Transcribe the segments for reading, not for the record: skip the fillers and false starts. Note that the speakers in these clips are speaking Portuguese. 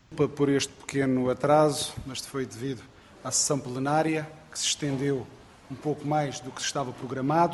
Por este pequeno atraso, mas foi devido à sessão plenária, que se estendeu um pouco mais do que estava programado.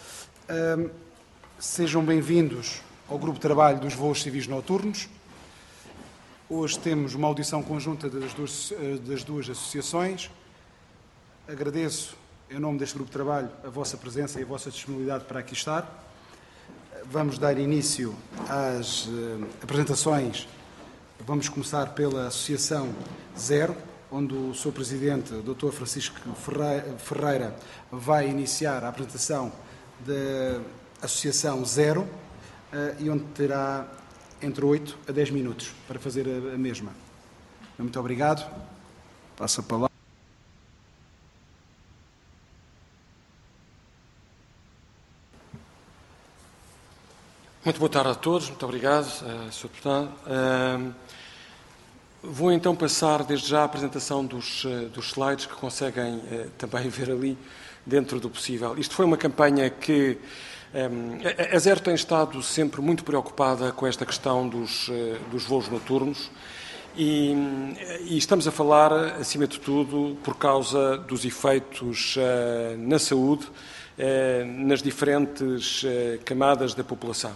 Sejam bem-vindos ao Grupo de Trabalho dos Voos Civis Noturnos. Hoje temos uma audição conjunta das duas associações. Agradeço, em nome deste Grupo de Trabalho, a vossa presença e a vossa disponibilidade para aqui estar. Vamos dar início às apresentações. Vamos começar pela Associação Zero, onde o Sr. Presidente, Dr. Francisco Ferreira, vai iniciar a apresentação da Associação Zero e onde terá entre 8 a 10 minutos para fazer a mesma. Muito obrigado. Passo a palavra. Muito boa tarde a todos, muito obrigado, Sr. Deputado. Vou então passar desde já a apresentação dos slides que conseguem também ver ali dentro do possível. Isto foi uma campanha que a Zero tem estado sempre muito preocupada com esta questão dos voos noturnos e estamos a falar, acima de tudo, por causa dos efeitos na saúde, nas diferentes camadas da população.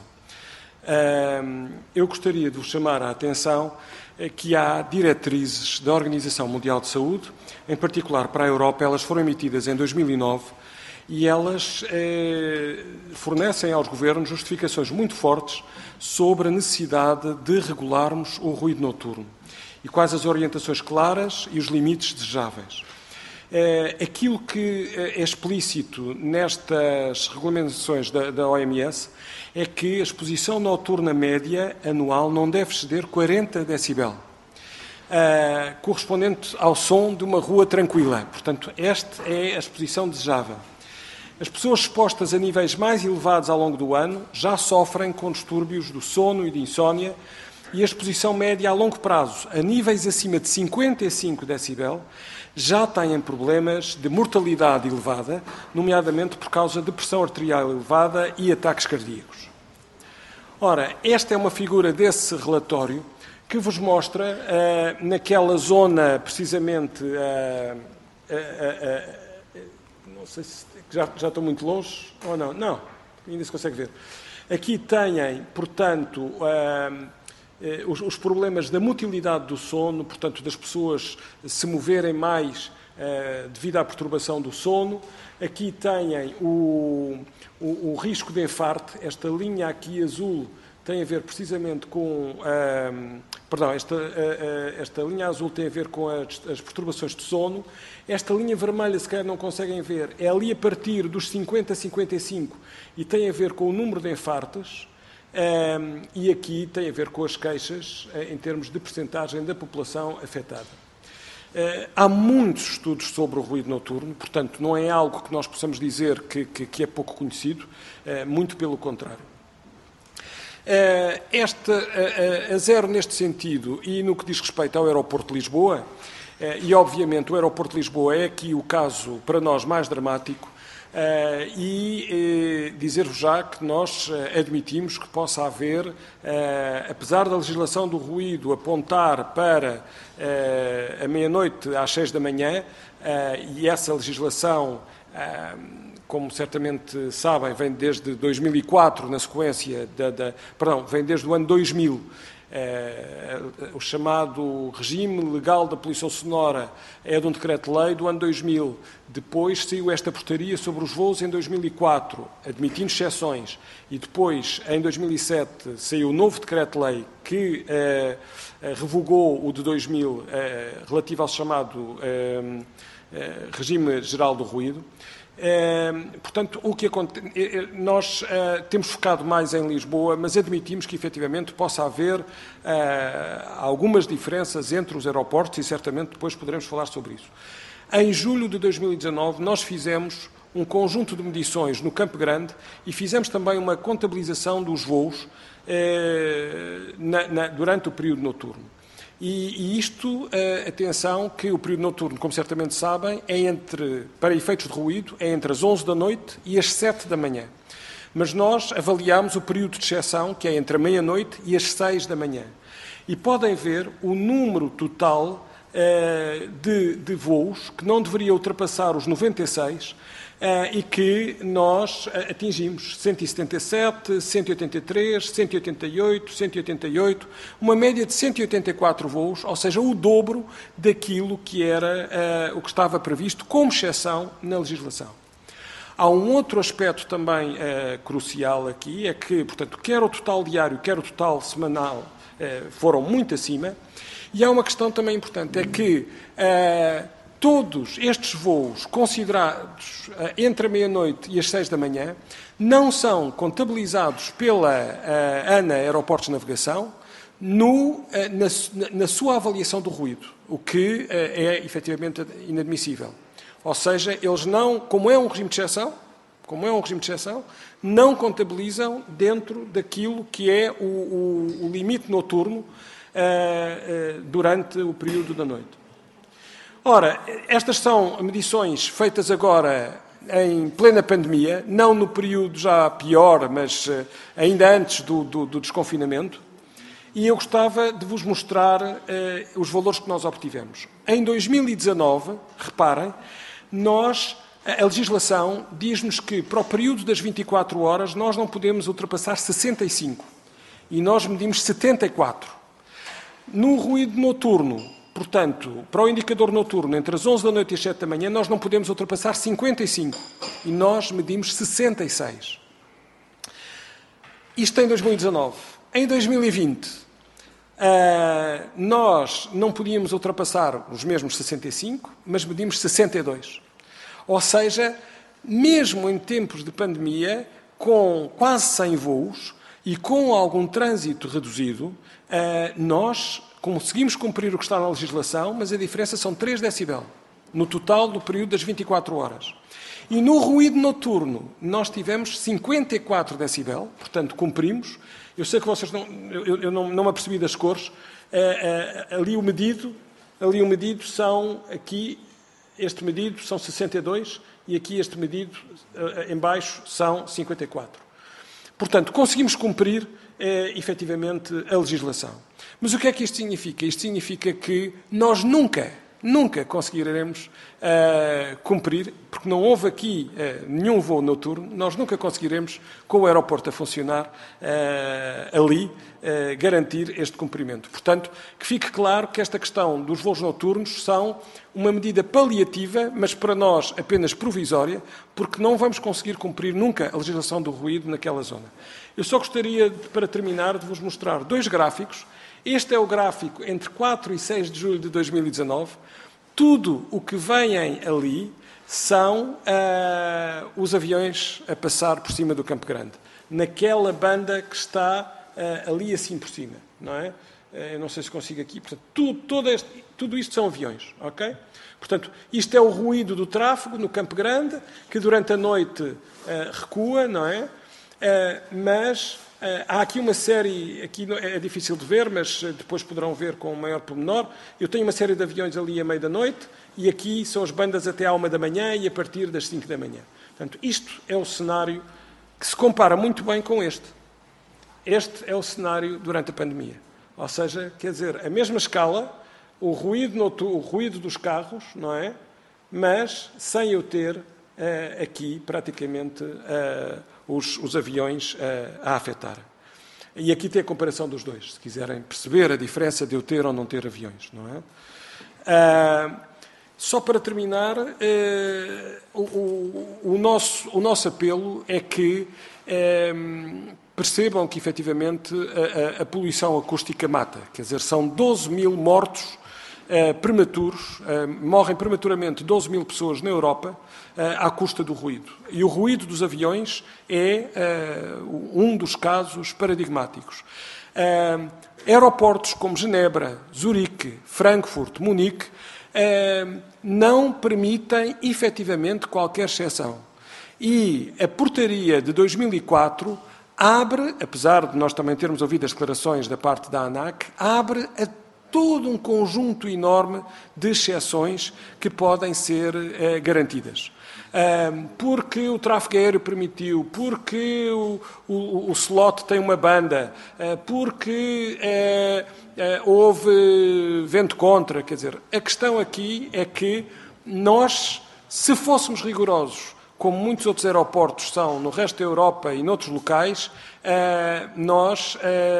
Eu gostaria de vos chamar a atenção que há diretrizes da Organização Mundial de Saúde, em particular para a Europa. Elas foram emitidas em 2009 e elas fornecem aos governos justificações muito fortes sobre a necessidade de regularmos o ruído noturno e quais as orientações claras e os limites desejáveis. Aquilo que é explícito nestas regulamentações da OMS é que a exposição noturna média anual não deve exceder 40 decibel, correspondente ao som de uma rua tranquila. Portanto, esta é a exposição desejável. As pessoas expostas a níveis mais elevados ao longo do ano já sofrem com distúrbios do sono e de insónia, e a exposição média a longo prazo, a níveis acima de 55 decibel, já têm problemas de mortalidade elevada, nomeadamente por causa de pressão arterial elevada e ataques cardíacos. Ora, esta é uma figura desse relatório que vos mostra naquela zona, precisamente, não sei se já estou muito longe ou não. Não, ainda se consegue ver. Aqui têm, portanto, os problemas da motilidade do sono, portanto, das pessoas se moverem mais devido à perturbação do sono. Aqui têm o risco de infarto. Esta linha aqui azul tem a ver precisamente com... esta linha azul tem a ver com as perturbações de sono. Esta linha vermelha, se calhar não conseguem ver, é ali a partir dos 50 a 55 e tem a ver com o número de infartos. E aqui tem a ver com as queixas em termos de percentagem da população afetada. Há muitos estudos sobre o ruído noturno, portanto, não é algo que nós possamos dizer que é pouco conhecido, muito pelo contrário. A Zero, neste sentido, e no que diz respeito ao aeroporto de Lisboa, e obviamente o aeroporto de Lisboa é aqui o caso para nós mais dramático, dizer-vos já que nós admitimos que possa haver, apesar da legislação do ruído apontar para a meia-noite às 6 da manhã, e essa legislação, como certamente sabem, vem desde 2004, na sequência vem desde o ano 2000, o chamado regime legal da poluição sonora é de um decreto-lei do ano 2000. Depois saiu esta portaria sobre os voos em 2004, admitindo exceções. E depois, em 2007, saiu o novo decreto-lei que revogou o de 2000, relativo ao chamado regime geral do ruído. Portanto, nós temos focado mais em Lisboa, mas admitimos que, efetivamente, possa haver algumas diferenças entre os aeroportos e, certamente, depois poderemos falar sobre isso. Em julho de 2019, nós fizemos um conjunto de medições no Campo Grande e fizemos também uma contabilização dos voos durante o período noturno. E isto, atenção, que o período noturno, como certamente sabem, para efeitos de ruído, é entre as 11 da noite e as 7 da manhã. Mas nós avaliámos o período de exceção, que é entre a meia-noite e as 6 da manhã. e podem ver o número total de voos que não deveria ultrapassar os 96 e que nós atingimos 177, 183, 188, 188, uma média de 184 voos, ou seja, o dobro daquilo que era o que estava previsto como exceção na legislação. Há um outro aspecto também crucial aqui, é que, portanto, quer o total diário, quer o total semanal foram muito acima, e há uma questão também importante, é que todos estes voos considerados entre a meia-noite e as 6 da manhã não são contabilizados pela ANA Aeroportos de Navegação na sua avaliação do ruído, o que é efetivamente inadmissível. Ou seja, eles não, como é um regime de exceção, não contabilizam dentro daquilo que é o limite noturno durante o período da noite. Ora, estas são medições feitas agora em plena pandemia, não no período já pior, mas ainda antes do desconfinamento, e eu gostava de vos mostrar os valores que nós obtivemos. Em 2019, reparem, a legislação diz-nos que para o período das 24 horas nós não podemos ultrapassar 65 e nós medimos 74. No ruído noturno, portanto, para o indicador noturno, entre as 11 da noite e as 7 da manhã, nós não podemos ultrapassar 55 e nós medimos 66. Isto em 2019. Em 2020, nós não podíamos ultrapassar os mesmos 65, mas medimos 62. Ou seja, mesmo em tempos de pandemia, com quase 100 voos e com algum trânsito reduzido, nós conseguimos cumprir o que está na legislação, mas a diferença são 3 decibel, no total do período das 24 horas. E no ruído noturno, nós tivemos 54 decibel, portanto, cumprimos. Eu sei que vocês não me apercebi das cores. Ali o medido são, aqui, este medido são 62 e aqui este medido, em baixo, são 54. Portanto, conseguimos cumprir, efetivamente, a legislação. Mas o que é que isto significa? Isto significa que nós nunca conseguiremos cumprir, porque não houve aqui nenhum voo noturno, nós nunca conseguiremos, com o aeroporto a funcionar ali, garantir este cumprimento. Portanto, que fique claro que esta questão dos voos noturnos são uma medida paliativa, mas para nós apenas provisória, porque não vamos conseguir cumprir nunca a legislação do ruído naquela zona. Eu só gostaria, para terminar, de vos mostrar 2 gráficos. Este é o gráfico entre 4 e 6 de julho de 2019. Tudo o que vêm ali são os aviões a passar por cima do Campo Grande, naquela banda que está ali assim por cima, não é? Eu não sei se consigo aqui. Portanto, tudo isto são aviões, ok? Portanto, isto é o ruído do tráfego no Campo Grande, que durante a noite recua, não é? Mas há aqui uma série, aqui é difícil de ver, mas depois poderão ver com maior pormenor. Eu tenho uma série de aviões ali à meia da noite e aqui são as bandas até à 1 da manhã e a partir das 5 da manhã. Portanto, isto é o cenário que se compara muito bem com este. Este é o cenário durante a pandemia. Ou seja, quer dizer, a mesma escala, o ruído dos carros, não é? Mas sem eu ter aqui praticamente os aviões a afetar. E aqui tem a comparação dos dois, se quiserem perceber a diferença de eu ter ou não ter aviões, não é? Só para terminar, o nosso apelo é que percebam que, efetivamente, a poluição acústica mata. Quer dizer, são 12 mil mortos prematuros, morrem prematuramente 12 mil pessoas na Europa à custa do ruído. E o ruído dos aviões é um dos casos paradigmáticos. Aeroportos como Genebra, Zurique, Frankfurt, Munique não permitem efetivamente qualquer exceção. E a portaria de 2004 abre, apesar de nós também termos ouvido as declarações da parte da ANAC, abre todo um conjunto enorme de exceções que podem ser garantidas. Porque o tráfego aéreo permitiu, porque o slot tem uma banda, porque houve vento contra. Quer dizer, a questão aqui é que nós, se fôssemos rigorosos, como muitos outros aeroportos são no resto da Europa e noutros locais, nós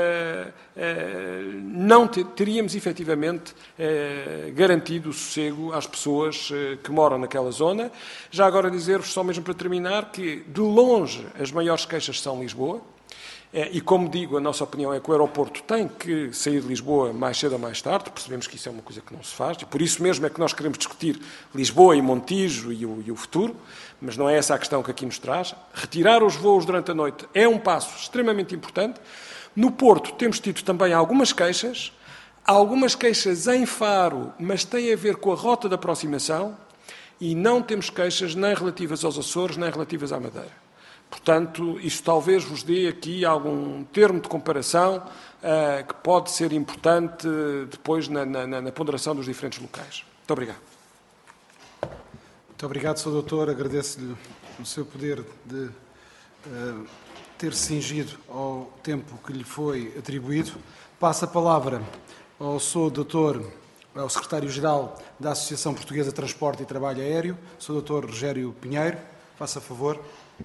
não teríamos efetivamente garantido o sossego às pessoas que moram naquela zona. Já agora dizer-vos, só mesmo para terminar, que de longe as maiores queixas são Lisboa. E, como digo, a nossa opinião é que o aeroporto tem que sair de Lisboa mais cedo ou mais tarde. Percebemos que isso é uma coisa que não se faz, e por isso mesmo é que nós queremos discutir Lisboa e Montijo e o futuro, mas não é essa a questão que aqui nos traz. Retirar os voos durante a noite é um passo extremamente importante. No Porto temos tido também algumas queixas em Faro, mas tem a ver com a rota de aproximação, e não temos queixas nem relativas aos Açores, nem relativas à Madeira. Portanto, isto talvez vos dê aqui algum termo de comparação que pode ser importante depois na ponderação dos diferentes locais. Muito obrigado. Muito obrigado, Sr. Doutor. Agradeço-lhe o seu poder de ter cingido ao tempo que lhe foi atribuído. Passo a palavra ao Sr. Doutor, ao Secretário-Geral da Associação Portuguesa de Transporte e Trabalho Aéreo, Sr. Doutor Rogério Pinheiro. Faça favor.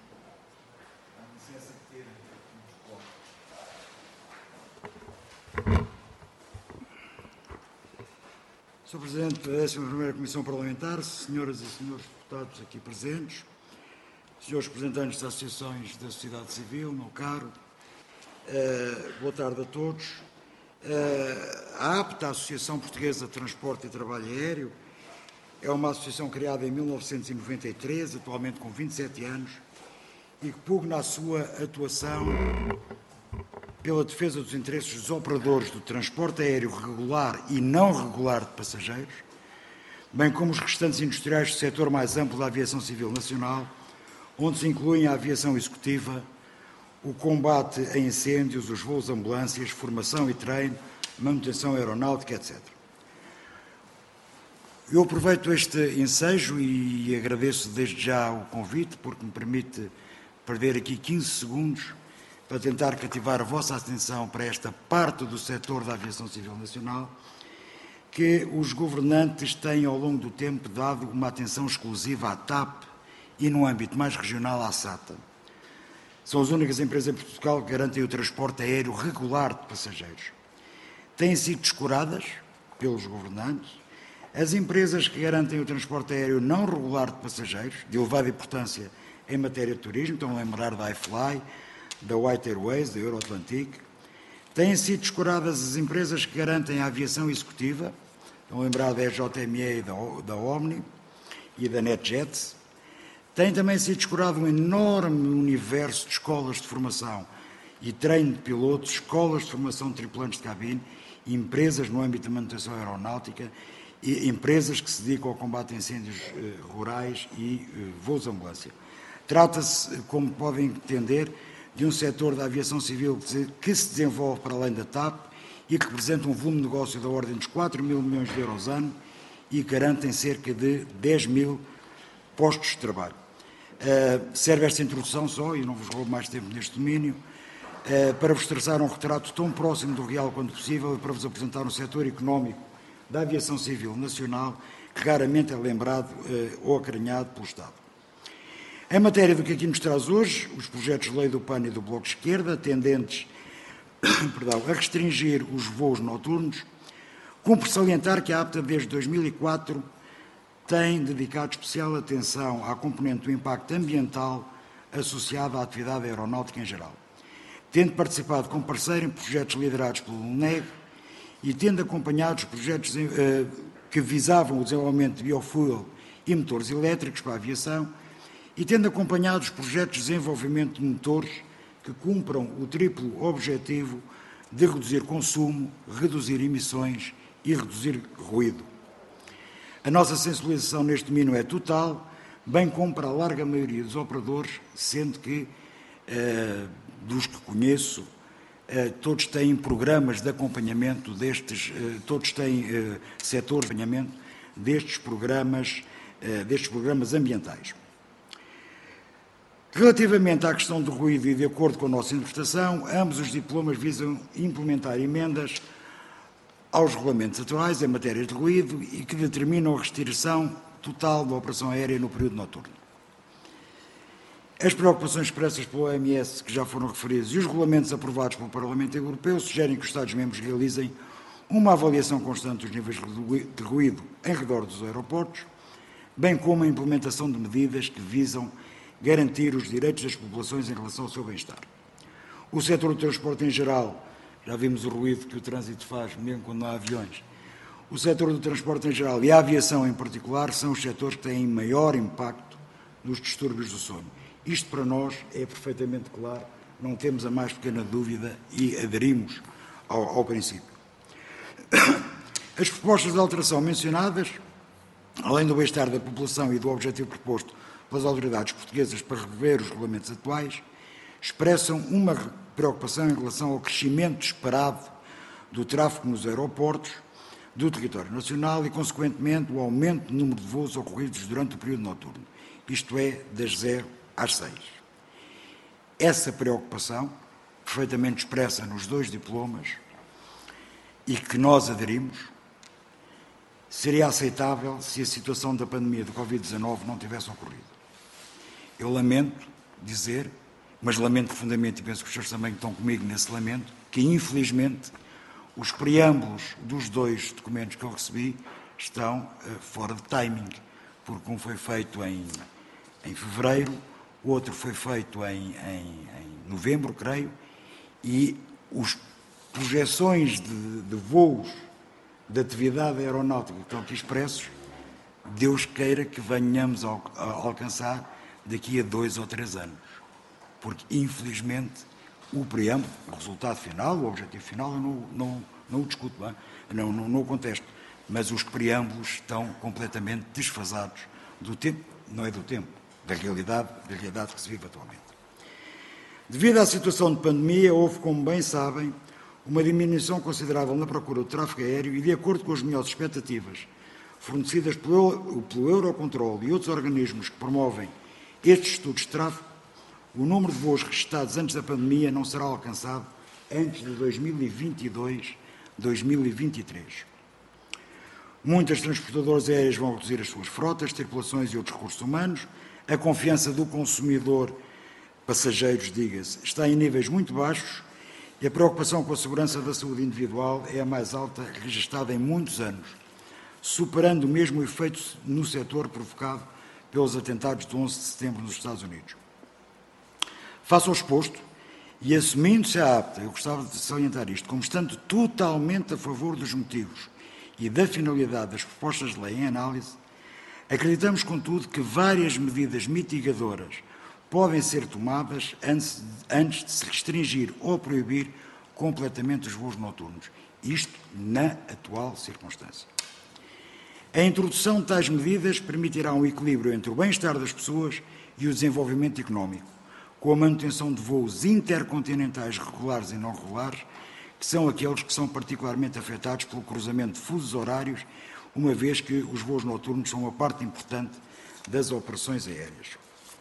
Sr. Presidente da 11ª Comissão Parlamentar, senhoras e senhores deputados aqui presentes, senhores representantes das associações da sociedade civil, meu caro, boa tarde a todos. A APTA, a Associação Portuguesa de Transporte e Trabalho Aéreo, é uma associação criada em 1993, atualmente com 27 anos, e que pugna a sua atuação pela defesa dos interesses dos operadores do transporte aéreo regular e não regular de passageiros, bem como os restantes industriais do setor mais amplo da aviação civil nacional, onde se incluem a aviação executiva, o combate a incêndios, os voos de ambulâncias, formação e treino, manutenção aeronáutica, etc. Eu aproveito este ensejo e agradeço desde já o convite, porque me permite perder aqui 15 segundos para tentar cativar a vossa atenção para esta parte do setor da aviação civil nacional, que os governantes têm ao longo do tempo dado uma atenção exclusiva à TAP e, no âmbito mais regional, à SATA. São as únicas empresas em Portugal que garantem o transporte aéreo regular de passageiros. Têm sido descuradas pelos governantes as empresas que garantem o transporte aéreo não regular de passageiros, de elevada importância em matéria de turismo, estão a lembrar da iFly, da White Airways, da Euroatlantic. Têm sido descuradas as empresas que garantem a aviação executiva, estão a lembrar da JME e da Omni e da NetJets. Tem também sido descurado um enorme universo de escolas de formação e treino de pilotos, escolas de formação de tripulantes de cabine, empresas no âmbito da manutenção aeronáutica e empresas que se dedicam ao combate a incêndios rurais e voos de ambulância. Trata-se, como podem entender, de um setor da aviação civil que se desenvolve para além da TAP e que representa um volume de negócio da ordem dos 4 mil milhões de euros ano e garantem cerca de 10 mil postos de trabalho. Serve esta introdução só, e não vos roubo mais tempo neste domínio, para vos traçar um retrato tão próximo do real quanto possível e para vos apresentar um setor económico da aviação civil nacional que raramente é lembrado ou acarinhado pelo Estado. Em matéria do que aqui nos traz hoje, os projetos de lei do PAN e do Bloco de Esquerda, tendentes a restringir os voos noturnos, cumpre salientar que a APTA, desde 2004, tem dedicado especial atenção à componente do impacto ambiental associado à atividade aeronáutica em geral, tendo participado como parceiro em projetos liderados pelo UNEG e tendo acompanhado os projetos que visavam o desenvolvimento de biofuel e motores elétricos para a aviação, e tendo acompanhado os projetos de desenvolvimento de motores que cumpram o triplo objetivo de reduzir consumo, reduzir emissões e reduzir ruído. A nossa sensibilização neste domínio é total, bem como para a larga maioria dos operadores, sendo que, dos que conheço, todos têm programas de acompanhamento destes, todos têm setores de acompanhamento destes programas ambientais. Relativamente à questão do ruído e de acordo com a nossa interpretação, ambos os diplomas visam implementar emendas aos regulamentos atuais em matéria de ruído e que determinam a restrição total da operação aérea no período noturno. As preocupações expressas pela OMS, que já foram referidas, e os regulamentos aprovados pelo Parlamento Europeu sugerem que os Estados-membros realizem uma avaliação constante dos níveis de ruído em redor dos aeroportos, bem como a implementação de medidas que visam garantir os direitos das populações em relação ao seu bem-estar. O setor do transporte em geral, já vimos o ruído que o trânsito faz, mesmo quando não há aviões. O setor do transporte em geral e a aviação em particular são os setores que têm maior impacto nos distúrbios do sono. Isto para nós é perfeitamente claro, não temos a mais pequena dúvida e aderimos ao princípio. As propostas de alteração mencionadas, além do bem-estar da população e do objetivo proposto pelas autoridades portuguesas para rever os regulamentos atuais, expressam uma preocupação em relação ao crescimento esperado do tráfego nos aeroportos do território nacional e, consequentemente, o aumento do número de voos ocorridos durante o período noturno, isto é, das 0 às 6. Essa preocupação, perfeitamente expressa nos dois diplomas e que nós aderimos, seria aceitável se a situação da pandemia do Covid-19 não tivesse ocorrido. Eu lamento dizer, mas lamento profundamente, e penso que os senhores também estão comigo nesse lamento, que infelizmente os preâmbulos dos dois documentos que eu recebi estão fora de timing, porque um foi feito em fevereiro, o outro foi feito em novembro, creio, e as projeções de voos de atividade aeronáutica que estão aqui expressos, Deus queira que venhamos a alcançar daqui a 2 ou 3 anos. Porque, infelizmente, o preâmbulo, o resultado final, o objetivo final, eu não o discuto, não o contesto, mas os preâmbulos estão completamente desfasados do tempo, não é do tempo, da realidade que se vive atualmente. Devido à situação de pandemia, houve, como bem sabem, uma diminuição considerável na procura do tráfego aéreo e, de acordo com as melhores expectativas fornecidas pelo Eurocontrol e outros organismos que promovem estes estudos de tráfego, o número de voos registados antes da pandemia não será alcançado antes de 2022-2023. Muitas transportadoras aéreas vão reduzir as suas frotas, tripulações e outros recursos humanos. A confiança do consumidor, passageiros, diga-se, está em níveis muito baixos e a preocupação com a segurança da saúde individual é a mais alta registada em muitos anos, superando mesmo o efeito no setor provocado pelos atentados de 11 de setembro nos Estados Unidos. Face ao exposto, e assumindo-se a apta, eu gostava de salientar isto, como estando totalmente a favor dos motivos e da finalidade das propostas de lei em análise, acreditamos, contudo, que várias medidas mitigadoras podem ser tomadas antes de se restringir ou proibir completamente os voos noturnos, isto na atual circunstância. A introdução de tais medidas permitirá um equilíbrio entre o bem-estar das pessoas e o desenvolvimento económico, com a manutenção de voos intercontinentais regulares e não regulares, que são aqueles que são particularmente afetados pelo cruzamento de fusos horários, uma vez que os voos noturnos são uma parte importante das operações aéreas.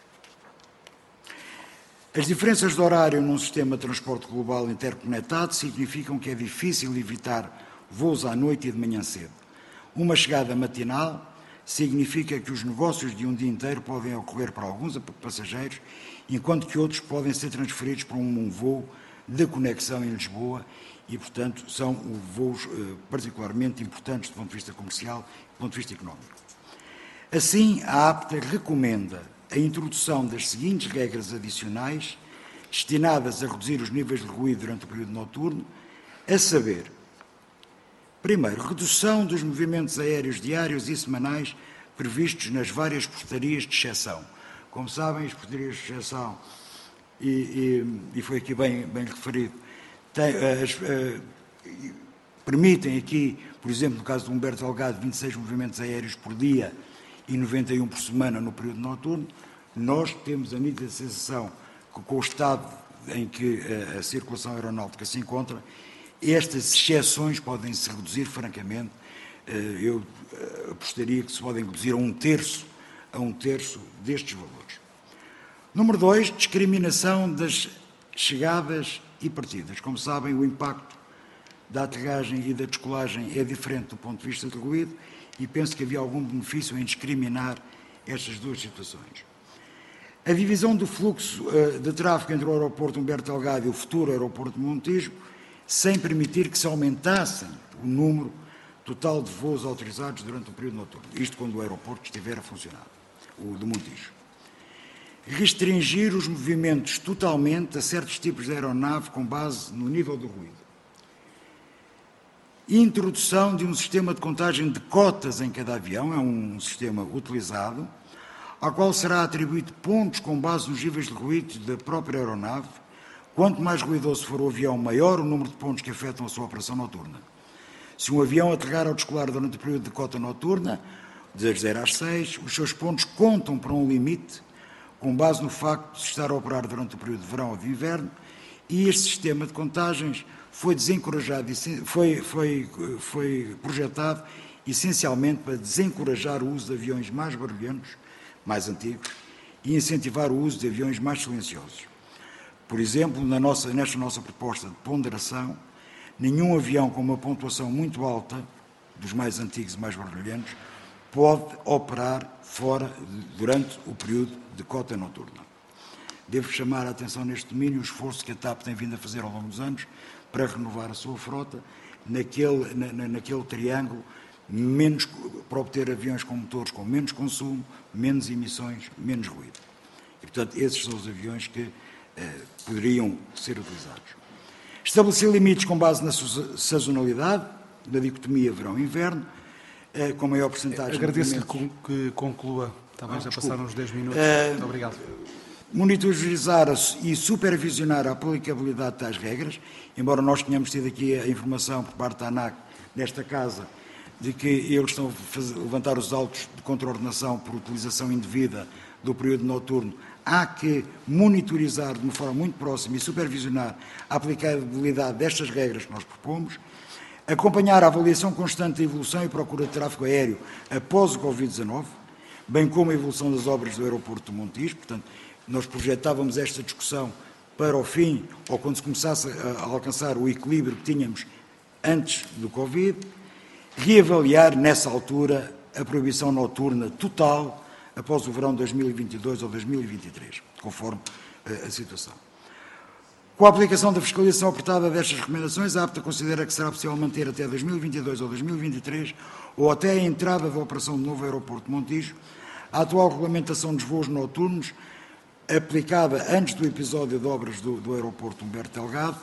As diferenças de horário num sistema de transporte global interconectado significam que é difícil evitar voos à noite e de manhã cedo. Uma chegada matinal significa que os negócios de um dia inteiro podem ocorrer para alguns passageiros, enquanto que outros podem ser transferidos para um voo de conexão em Lisboa e, portanto, são voos particularmente importantes do ponto de vista comercial e do ponto de vista económico. Assim, a APTA recomenda a introdução das seguintes regras adicionais destinadas a reduzir os níveis de ruído durante o período noturno, a saber, primeiro, redução dos movimentos aéreos diários e semanais previstos nas várias portarias de exceção. Como sabem, as portarias de exceção, e foi aqui bem referido, permitem aqui, por exemplo, no caso de Humberto Delgado, 26 movimentos aéreos por dia e 91 por semana no período noturno. Nós temos a nítida sensação que, com o estado em que a circulação aeronáutica se encontra, estas exceções podem se reduzir, francamente, eu apostaria que se podem reduzir a um terço destes valores. Número 2, discriminação das chegadas e partidas. Como sabem, o impacto da aterragem e da descolagem é diferente do ponto de vista do ruído e penso que havia algum benefício em discriminar estas duas situações. A divisão do fluxo de tráfego entre o aeroporto Humberto Delgado e o futuro aeroporto de Montijo, sem permitir que se aumentassem o número total de voos autorizados durante o período noturno. Isto quando o aeroporto estiver a funcionar, o de Montijo. Restringir os movimentos totalmente a certos tipos de aeronave com base no nível do ruído. Introdução de um sistema de contagem de cotas em cada avião, é um sistema utilizado, ao qual será atribuído pontos com base nos níveis de ruído da própria aeronave. Quanto mais ruidoso for o avião, maior o número de pontos que afetam a sua operação noturna. Se um avião aterrar ou descolar durante o período de cota noturna, das 0 às 6, os seus pontos contam para um limite, com base no facto de estar a operar durante o período de verão ou de inverno, e este sistema de contagens foi desencorajado, foi projetado essencialmente para desencorajar o uso de aviões mais barulhentos, mais antigos, e incentivar o uso de aviões mais silenciosos. Por exemplo, nesta nossa proposta de ponderação, nenhum avião com uma pontuação muito alta, dos mais antigos e mais barulhentos, pode operar fora durante o período de cota noturna. Devo chamar a atenção neste domínio o esforço que a TAP tem vindo a fazer ao longo dos anos para renovar a sua frota naquele triângulo, para obter aviões com motores com menos consumo, menos emissões, menos ruído. E, portanto, esses são os aviões que poderiam ser utilizados. Estabelecer limites com base na sazonalidade, na dicotomia verão-inverno, com maior porcentagem... Agradeço-lhe que conclua. Talvez já passaram uns 10 minutos. Muito obrigado. Monitorizar e supervisionar a aplicabilidade de tais regras, embora nós tenhamos tido aqui a informação por parte da ANAC, nesta Casa, de que eles estão a levantar os autos de contraordenação por utilização indevida do período noturno. Há que monitorizar de uma forma muito próxima e supervisionar a aplicabilidade destas regras que nós propomos, acompanhar a avaliação constante da evolução e procura de tráfego aéreo após o Covid-19, bem como a evolução das obras do aeroporto de Montijo. Portanto, nós projetávamos esta discussão para o fim, ou quando se começasse a alcançar o equilíbrio que tínhamos antes do Covid, reavaliar, nessa altura, a proibição noturna total após o verão de 2022 ou 2023, conforme a situação. Com a aplicação da fiscalização apertada destas recomendações, a APTA considera que será possível manter até 2022 ou 2023, ou até a entrada da operação do novo aeroporto de Montijo, a atual regulamentação dos voos noturnos, aplicada antes do episódio de obras do aeroporto Humberto Delgado,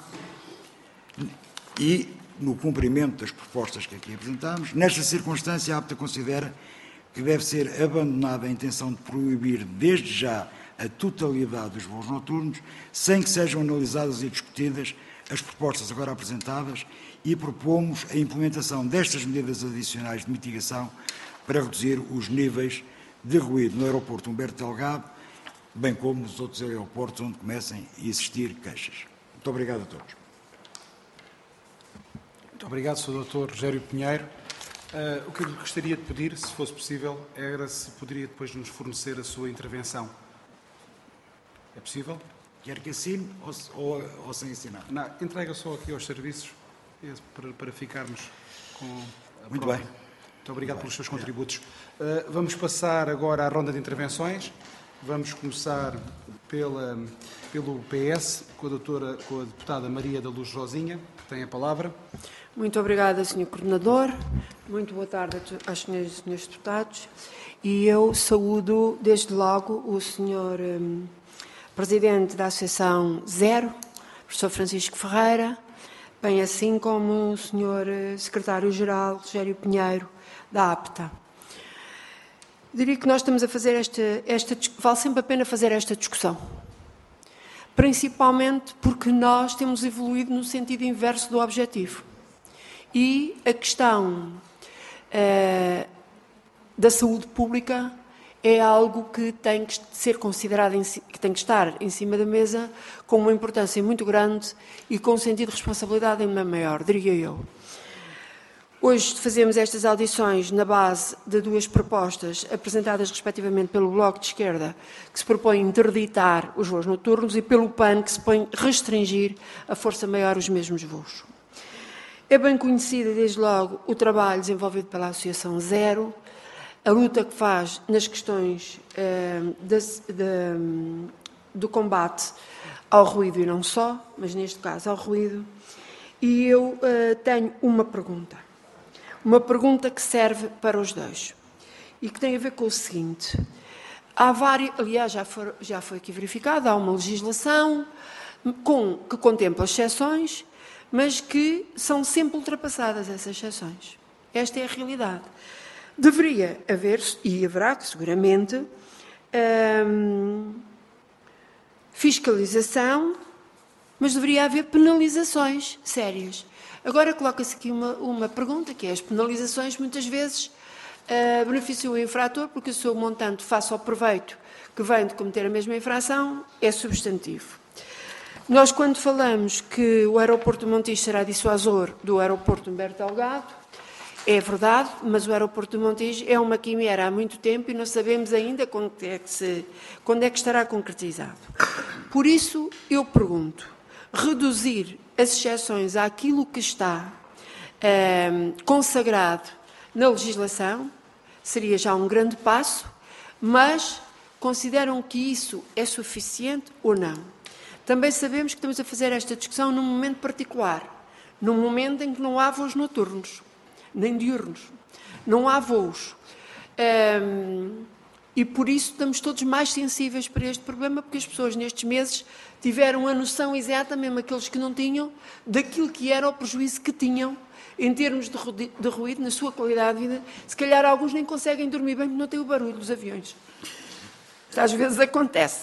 e no cumprimento das propostas que aqui apresentamos. Nesta circunstância, a APTA considera que deve ser abandonada a intenção de proibir desde já a totalidade dos voos noturnos, sem que sejam analisadas e discutidas as propostas agora apresentadas, e propomos a implementação destas medidas adicionais de mitigação para reduzir os níveis de ruído no aeroporto Humberto Delgado, bem como nos outros aeroportos onde comecem a existir queixas. Muito obrigado a todos. Muito obrigado, Sr. Dr. Rogério Pinheiro. O que eu lhe gostaria de pedir, se fosse possível, era se poderia depois nos fornecer a sua intervenção. É possível? Quer que assine ou sem assinar? Não, entrega só aqui aos serviços para ficarmos com a Muito própria. bem. Muito obrigado pelos seus contributos. Vamos passar agora à ronda de intervenções. Vamos começar pelo PS, com a deputada Maria da Luz Rosinha, que tem a palavra. Muito obrigada, Sr. Coordenador. Muito boa tarde aos senhores deputados. E eu saúdo, desde logo, o Sr. Presidente da Associação Zero, professor Francisco Ferreira, bem assim como o Sr. Secretário-Geral Rogério Pinheiro, da APTA. Diria que nós estamos a fazer vale sempre a pena fazer esta discussão, principalmente porque nós temos evoluído no sentido inverso do objetivo. E a questão da saúde pública é algo que tem que ser considerado, que tem que estar em cima da mesa com uma importância muito grande e com um sentido de responsabilidade ainda maior, diria eu. Hoje fazemos estas audições na base de duas propostas apresentadas respectivamente pelo Bloco de Esquerda, que se propõe interditar os voos noturnos, e pelo PAN, que se põe restringir a força maior os mesmos voos. É bem conhecido, desde logo, o trabalho desenvolvido pela Associação Zero, a luta que faz nas questões do combate ao ruído e não só, mas neste caso ao ruído, e eu tenho uma pergunta que serve para os dois e que tem a ver com o seguinte: há várias, aliás, já foi aqui verificado, há uma legislação que contempla exceções, mas que são sempre ultrapassadas essas exceções. Esta é a realidade. Deveria haver, e haverá seguramente, fiscalização, mas deveria haver penalizações sérias. Agora coloca-se aqui uma pergunta, que é: as penalizações muitas vezes beneficiam o infrator, porque o seu montante face ao proveito que vem de cometer a mesma infração é substantivo. Nós, quando falamos que o aeroporto de Montijo será dissuasor do aeroporto Humberto Delgado, é verdade, mas o aeroporto de Montijo é uma quimera há muito tempo e não sabemos ainda quando é que estará concretizado. Por isso, eu pergunto: reduzir as exceções àquilo que está consagrado na legislação seria já um grande passo, mas consideram que isso é suficiente ou não? Também sabemos que estamos a fazer esta discussão num momento particular, num momento em que não há voos noturnos, nem diurnos, não há voos. E por isso estamos todos mais sensíveis para este problema, porque as pessoas nestes meses tiveram a noção exata, mesmo aqueles que não tinham, daquilo que era o prejuízo que tinham em termos de ruído, na sua qualidade de vida. Se calhar alguns nem conseguem dormir bem porque não têm o barulho dos aviões. Às vezes acontece.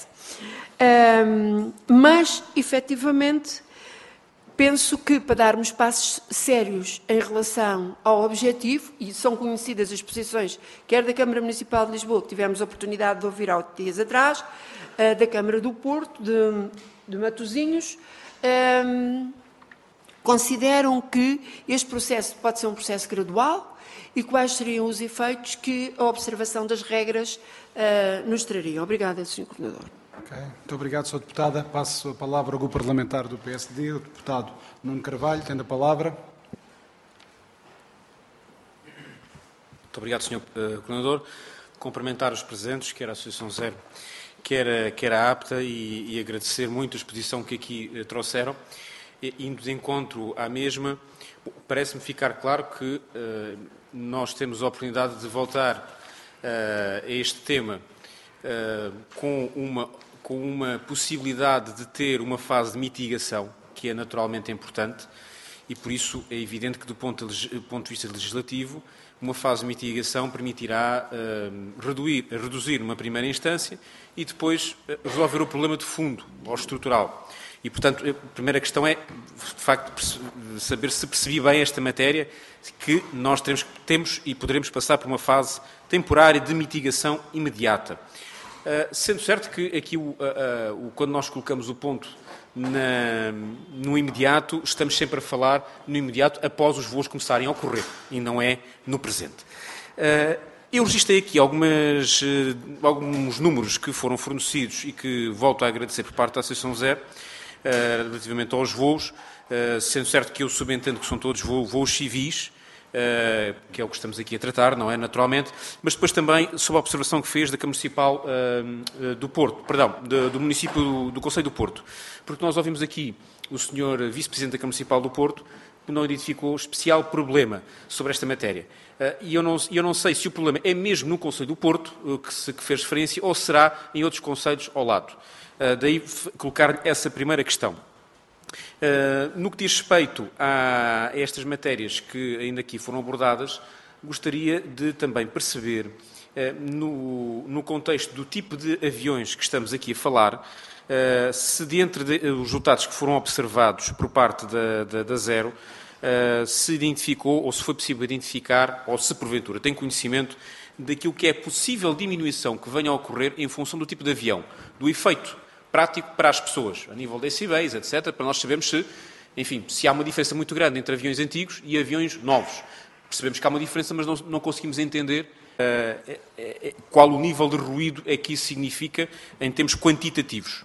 Mas, efetivamente, penso que para darmos passos sérios em relação ao objetivo, e são conhecidas as posições, quer da Câmara Municipal de Lisboa, que tivemos a oportunidade de ouvir há dias atrás, da Câmara do Porto, de Matosinhos, consideram que este processo pode ser um processo gradual e quais seriam os efeitos que a observação das regras nos traria. Obrigada, Sr. Coordenador. Okay. Muito obrigado, Sra. Deputada. Passo a palavra ao Grupo Parlamentar do PSD, o deputado Nuno Carvalho, tendo a palavra. Muito obrigado, Sr. Coordenador. Cumprimentar os presentes, quer a Associação Zero, quer a APTA, e agradecer muito a exposição que aqui trouxeram. Indo de encontro à mesma, parece-me ficar claro que nós temos a oportunidade de voltar a este tema com uma possibilidade de ter uma fase de mitigação, que é naturalmente importante, e por isso é evidente que, do ponto de vista legislativo, uma fase de mitigação permitirá reduzir numa primeira instância e depois resolver o problema de fundo, ou estrutural. E, portanto, a primeira questão é, de facto, saber se percebi bem esta matéria, que nós temos e poderemos passar por uma fase temporária de mitigação imediata. Sendo certo que aqui, quando nós colocamos o ponto no imediato, estamos sempre a falar no imediato após os voos começarem a ocorrer, e não é no presente. Eu registrei aqui alguns números que foram fornecidos e que volto a agradecer por parte da Associação Zero, relativamente aos voos, sendo certo que eu subentendo que são todos voos civis, que é o que estamos aqui a tratar, não é? Naturalmente, mas depois também sob a observação que fez da Câmara Municipal do Porto, do município do Concelho do Porto, porque nós ouvimos aqui o Sr. Vice-Presidente da Câmara Municipal do Porto, que não identificou especial problema sobre esta matéria. E eu não sei se o problema é mesmo no Concelho do Porto, que fez referência, ou será em outros concelhos ao lado. Daí colocar essa primeira questão. No que diz respeito a estas matérias que ainda aqui foram abordadas, gostaria de também perceber, no contexto do tipo de aviões que estamos aqui a falar, se dentre os resultados que foram observados por parte da Zero, se identificou, ou se foi possível identificar, ou se porventura tem conhecimento daquilo que é possível diminuição que venha a ocorrer em função do tipo de avião, do efeito prático para as pessoas, a nível de decibéis, etc., para nós sabermos se, enfim, se há uma diferença muito grande entre aviões antigos e aviões novos. Percebemos que há uma diferença, mas não conseguimos entender qual o nível de ruído é que isso significa em termos quantitativos.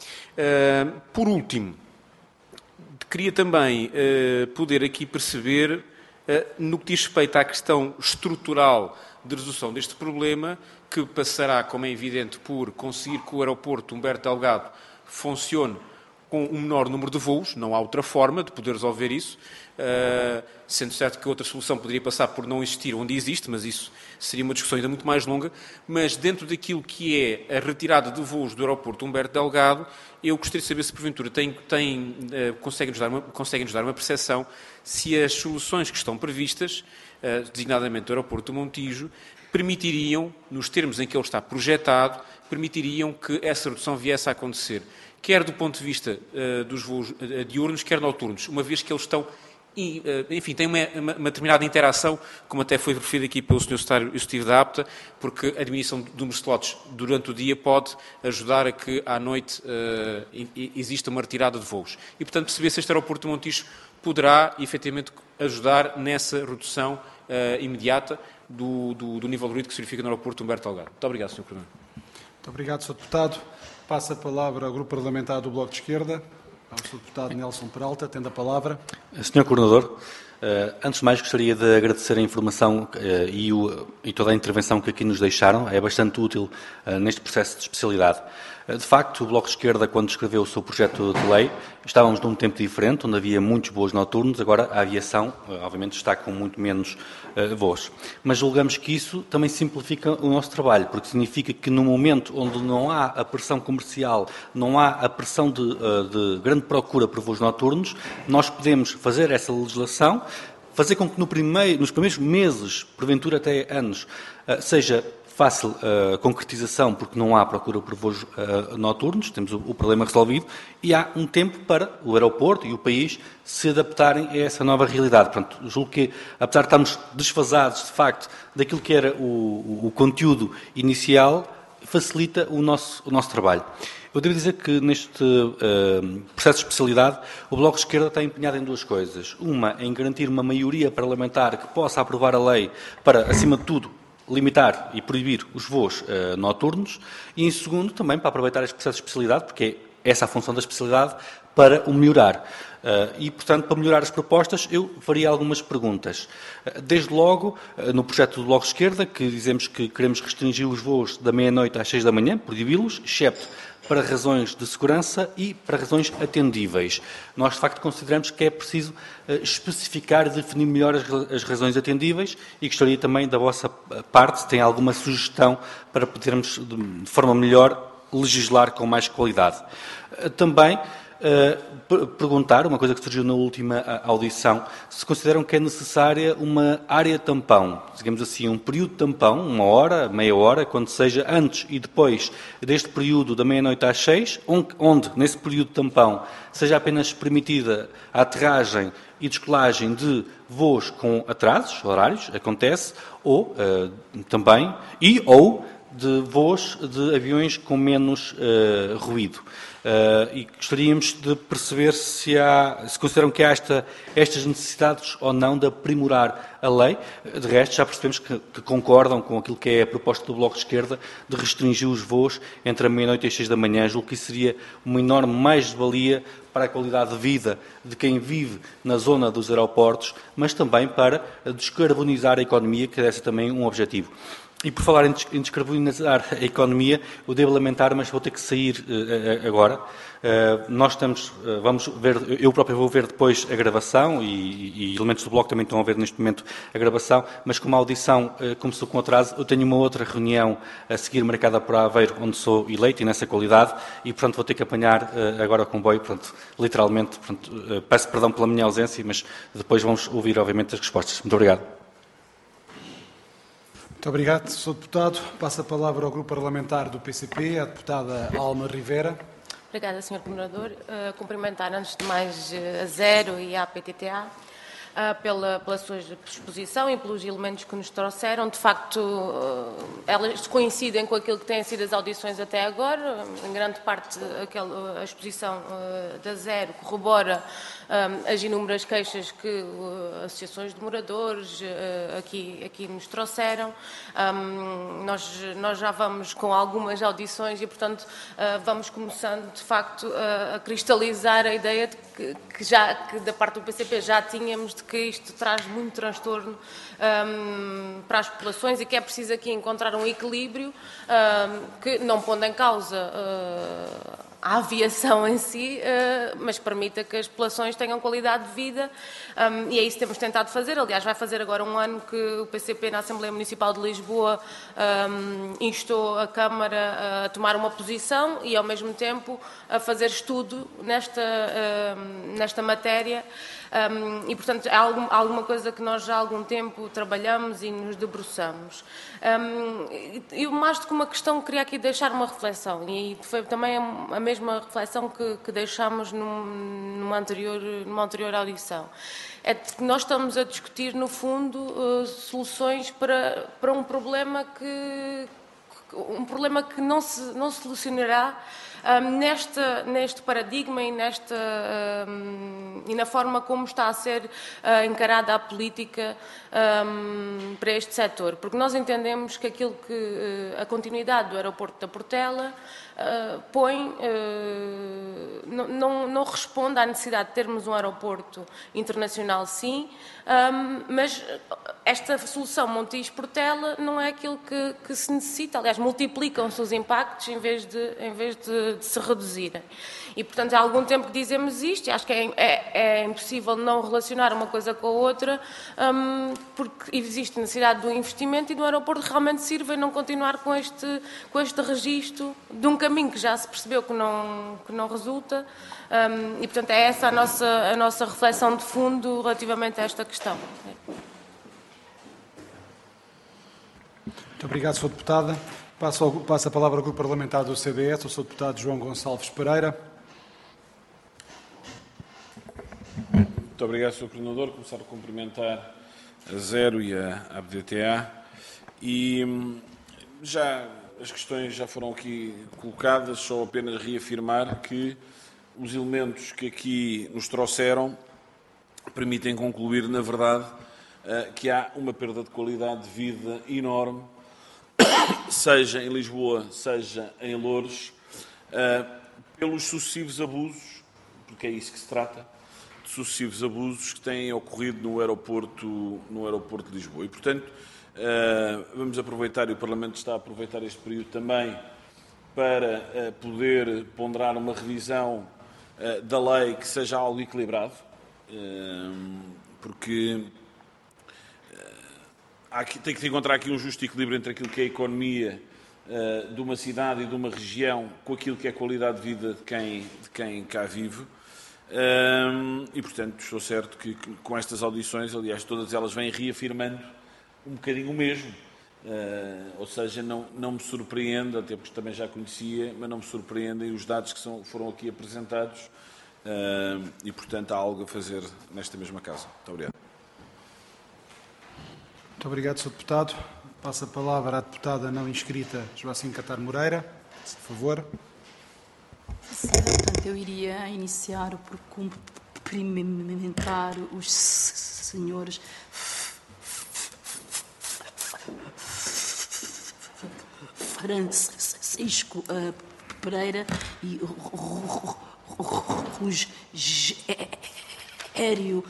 Por último, queria também poder aqui perceber, no que diz respeito à questão estrutural de resolução deste problema, que passará, como é evidente, por conseguir que o aeroporto Humberto Delgado funcione com um menor número de voos, não há outra forma de poder resolver isso, sendo certo que outra solução poderia passar por não existir onde existe, mas isso seria uma discussão ainda muito mais longa, mas dentro daquilo que é a retirada de voos do aeroporto Humberto Delgado, eu gostaria de saber se, porventura, conseguem-nos dar uma percepção se as soluções que estão previstas, designadamente do aeroporto do Montijo, permitiriam, nos termos em que ele está projetado, permitiriam que essa redução viesse a acontecer, quer do ponto de vista dos voos diurnos, quer noturnos, uma vez que eles estão, enfim, têm uma determinada interação, como até foi referido aqui pelo Sr. Secretário Executivo da APTA, porque a diminuição de número de slots durante o dia pode ajudar a que à noite exista uma retirada de voos. E, portanto, perceber se este aeroporto de Montijo poderá, efetivamente, ajudar nessa redução imediata do nível de ruído que se verifica no aeroporto Humberto Delgado. Muito obrigado, Sr. Primeiro. Muito obrigado, Sr. Deputado. Passa a palavra ao Grupo Parlamentar do Bloco de Esquerda, ao Sr. Deputado Nelson Peralta. Tendo a palavra. Sr. Coordenador, antes de mais gostaria de agradecer a informação e toda a intervenção que aqui nos deixaram. É bastante útil neste processo de especialidade. De facto, o Bloco de Esquerda, quando escreveu o seu projeto de lei, estávamos num tempo diferente, onde havia muitos voos noturnos. Agora a aviação, obviamente, está com muito menos voos. Mas julgamos que isso também simplifica o nosso trabalho, porque significa que no momento onde não há a pressão comercial, não há a pressão de grande procura por voos noturnos, nós podemos fazer essa legislação, fazer com que nos primeiros meses, porventura até anos, seja fácil concretização, porque não há procura por voos noturnos, temos o problema resolvido, e há um tempo para o aeroporto e o país se adaptarem a essa nova realidade. Portanto, julgo que, apesar de estarmos desfasados, de facto, daquilo que era o conteúdo inicial, facilita o nosso trabalho. Eu devo dizer que neste processo de especialidade o Bloco de Esquerda está empenhado em duas coisas. Uma, em garantir uma maioria parlamentar que possa aprovar a lei para, acima de tudo, limitar e proibir os voos noturnos, e em segundo também para aproveitar este processo de especialidade, porque é essa a função da especialidade, para o melhorar. E, portanto, para melhorar as propostas, eu faria algumas perguntas. Desde logo, no projeto do Bloco de Esquerda, que dizemos que queremos restringir os voos da meia-noite às 6 da manhã, proibi-los, excepto para razões de segurança e para razões atendíveis. Nós, de facto, consideramos que é preciso especificar e definir melhor as razões atendíveis, e gostaria também da vossa parte, se tem alguma sugestão para podermos, de forma melhor, legislar com mais qualidade. Também perguntar, uma coisa que surgiu na última audição, se consideram que é necessária uma área tampão, digamos assim, um período tampão, 1 hora, meia hora, quando seja antes e depois deste período da meia-noite às 6, onde, nesse período tampão, seja apenas permitida a aterragem e descolagem de voos com atrasos horários, acontece, ou também, ou de voos de aviões com menos ruído. E gostaríamos de perceber se consideram que há estas necessidades ou não de aprimorar a lei. De resto, já percebemos que concordam com aquilo que é a proposta do Bloco de Esquerda de restringir os voos entre a meia-noite e as 6 da manhã. Julgo que isso seria uma enorme mais-valia para a qualidade de vida de quem vive na zona dos aeroportos, mas também para descarbonizar a economia, que é esse também um objetivo. E por falar em descarbonizar a economia, eu devo lamentar, mas vou ter que sair agora. Nós vamos ver, eu próprio vou ver depois a gravação e elementos do Bloco também estão a ver neste momento a gravação, mas como a audição começou com atraso, eu tenho uma outra reunião a seguir marcada para Aveiro, onde sou eleito e nessa qualidade, e portanto vou ter que apanhar agora o comboio, portanto, literalmente, portanto, peço perdão pela minha ausência, mas depois vamos ouvir obviamente as respostas. Muito obrigado. Muito obrigado, Sr. Deputado. Passo a palavra ao Grupo Parlamentar do PCP, a deputada Alma Rivera. Obrigada, Sr. Coordenador. Cumprimentar, antes de mais, a Zero e a PTTA. pela sua exposição e pelos elementos que nos trouxeram. De facto, elas coincidem com aquilo que têm sido as audições até agora. Em grande parte, a exposição da Zero corrobora as inúmeras queixas que associações de moradores aqui nos trouxeram. Nós já vamos com algumas audições e, portanto, vamos começando, de facto, a cristalizar a ideia de que da parte do PCP já tínhamos de que isto traz muito transtorno para as populações e que é preciso aqui encontrar um equilíbrio que, não pondo em causa a aviação em si, mas permita que as populações tenham qualidade de vida, e é isso que temos tentado fazer. Aliás, vai fazer agora um ano que o PCP na Assembleia Municipal de Lisboa instou a Câmara a tomar uma posição e, ao mesmo tempo, a fazer estudo nesta matéria, e, portanto, é alguma coisa que nós já há algum tempo trabalhamos e nos debruçamos. E mais do que uma questão, queria aqui deixar uma reflexão, e foi também a mesma reflexão que deixámos numa anterior audição. É que nós estamos a discutir, no fundo, soluções para um problema que não se solucionará neste paradigma e na forma como está a ser encarada a política para este setor. Porque nós entendemos que a continuidade do aeroporto da Portela não responde à necessidade de termos um aeroporto internacional, sim, mas esta solução Montijo-Portela não é aquilo que se necessita. Aliás, multiplicam-se os impactos em vez de se reduzirem. E, portanto, há algum tempo que dizemos isto, e acho que é impossível não relacionar uma coisa com a outra, porque existe necessidade do investimento e do aeroporto realmente sirva e não continuar com este registro de um caminho que já se percebeu que não resulta, e, portanto, é essa a nossa reflexão de fundo relativamente a esta questão. Muito obrigado, Sr. Deputada. Passo a palavra ao Grupo Parlamentar do CDS, ao Sr. Deputado João Gonçalves Pereira. Muito obrigado, Sr. Coordenador. Começar a cumprimentar a Zero e a ABDTA. E já as questões já foram aqui colocadas, só apenas reafirmar que os elementos que aqui nos trouxeram permitem concluir, na verdade, que há uma perda de qualidade de vida enorme, seja em Lisboa, seja em Loures, pelos sucessivos abusos, porque é isso que se trata, de sucessivos abusos que têm ocorrido no aeroporto de Lisboa. E, portanto, vamos aproveitar, e o Parlamento está a aproveitar este período também, para poder ponderar uma revisão da lei que seja algo equilibrado, porque tem que se encontrar aqui um justo equilíbrio entre aquilo que é a economia de uma cidade e de uma região com aquilo que é a qualidade de vida de quem cá vive. E, portanto, estou certo que com estas audições, aliás, todas elas vêm reafirmando um bocadinho o mesmo. Ou seja, não me surpreende, até porque também já conhecia, mas não me surpreendem os dados que foram aqui apresentados. E, portanto, há algo a fazer nesta mesma casa. Muito obrigado. Muito obrigado, Sr. Deputado. Passo a palavra à deputada não inscrita, Joacim Catar Moreira. Por favor. Sim, portanto, eu iria iniciar por cumprimentar os senhores Francisco Pereira e Rogério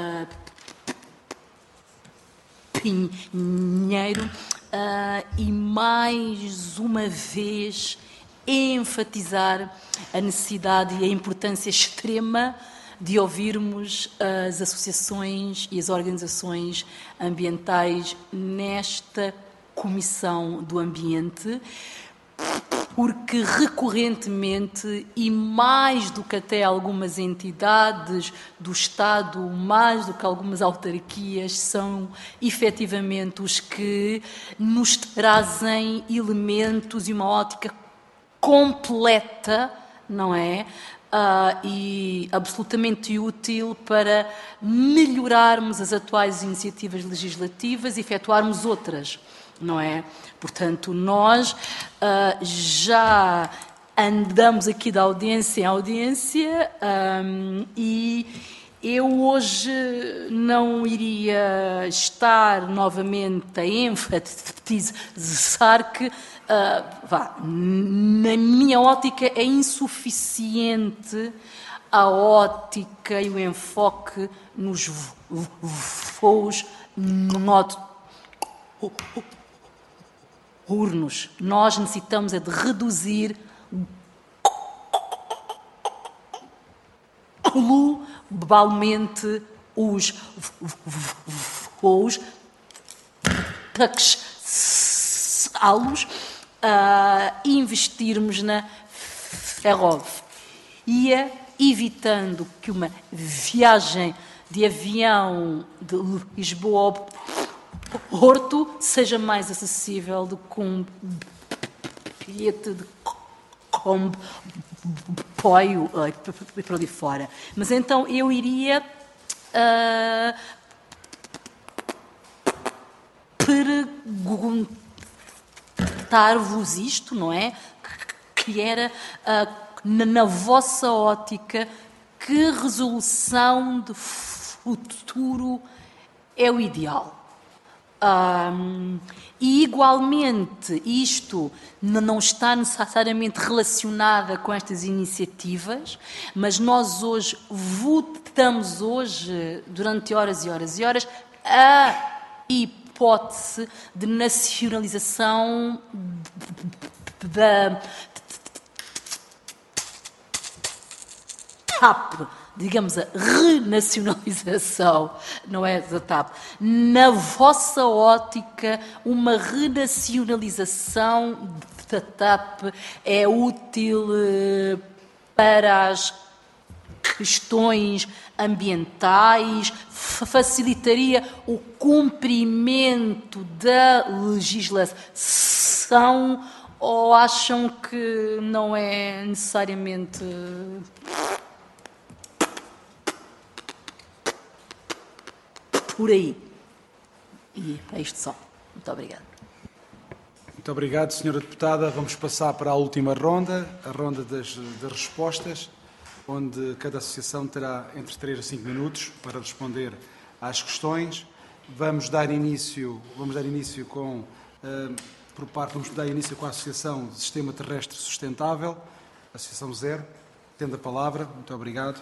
Pinheiro, e mais uma vez enfatizar a necessidade e a importância extrema de ouvirmos as associações e as organizações ambientais nesta Comissão do Ambiente, porque recorrentemente, e mais do que até algumas entidades do Estado, mais do que algumas autarquias, são efetivamente os que nos trazem elementos e uma ótica completa, não é? e absolutamente útil para melhorarmos as atuais iniciativas legislativas e efetuarmos outras, não é? Portanto, nós já andamos aqui de audiência em audiência e eu hoje não iria estar novamente a enfatizar que, na minha ótica, é insuficiente a ótica e o enfoque nos voos noturnos. Nós necessitamos é de reduzir globalmente os voos taxá-los, investirmos na ferrovia, evitando que uma viagem de avião de Lisboa ao Porto seja mais acessível do que um bilhete de comboio para ali fora. Mas então eu iria perguntar-vos isto, não é? Que era, na vossa ótica, que resolução de futuro é o ideal? E, igualmente, isto não está necessariamente relacionada com estas iniciativas, mas nós hoje votamos durante horas e horas e horas, a hipótese de nacionalização da TAP, digamos, a renacionalização, não é, da TAP. Na vossa ótica, uma renacionalização da TAP é útil para as questões ambientais, facilitaria o cumprimento da legislação, ou acham que não é necessariamente por aí? E é isto só. Muito obrigada. Muito obrigado, Sra. Deputada. Vamos passar para a última ronda, a ronda das respostas, onde cada associação terá entre 3 a 5 minutos para responder às questões. Vamos dar início com a Associação de Sistema Terrestre Sustentável, Associação Zero. Tendo a palavra. Muito obrigado.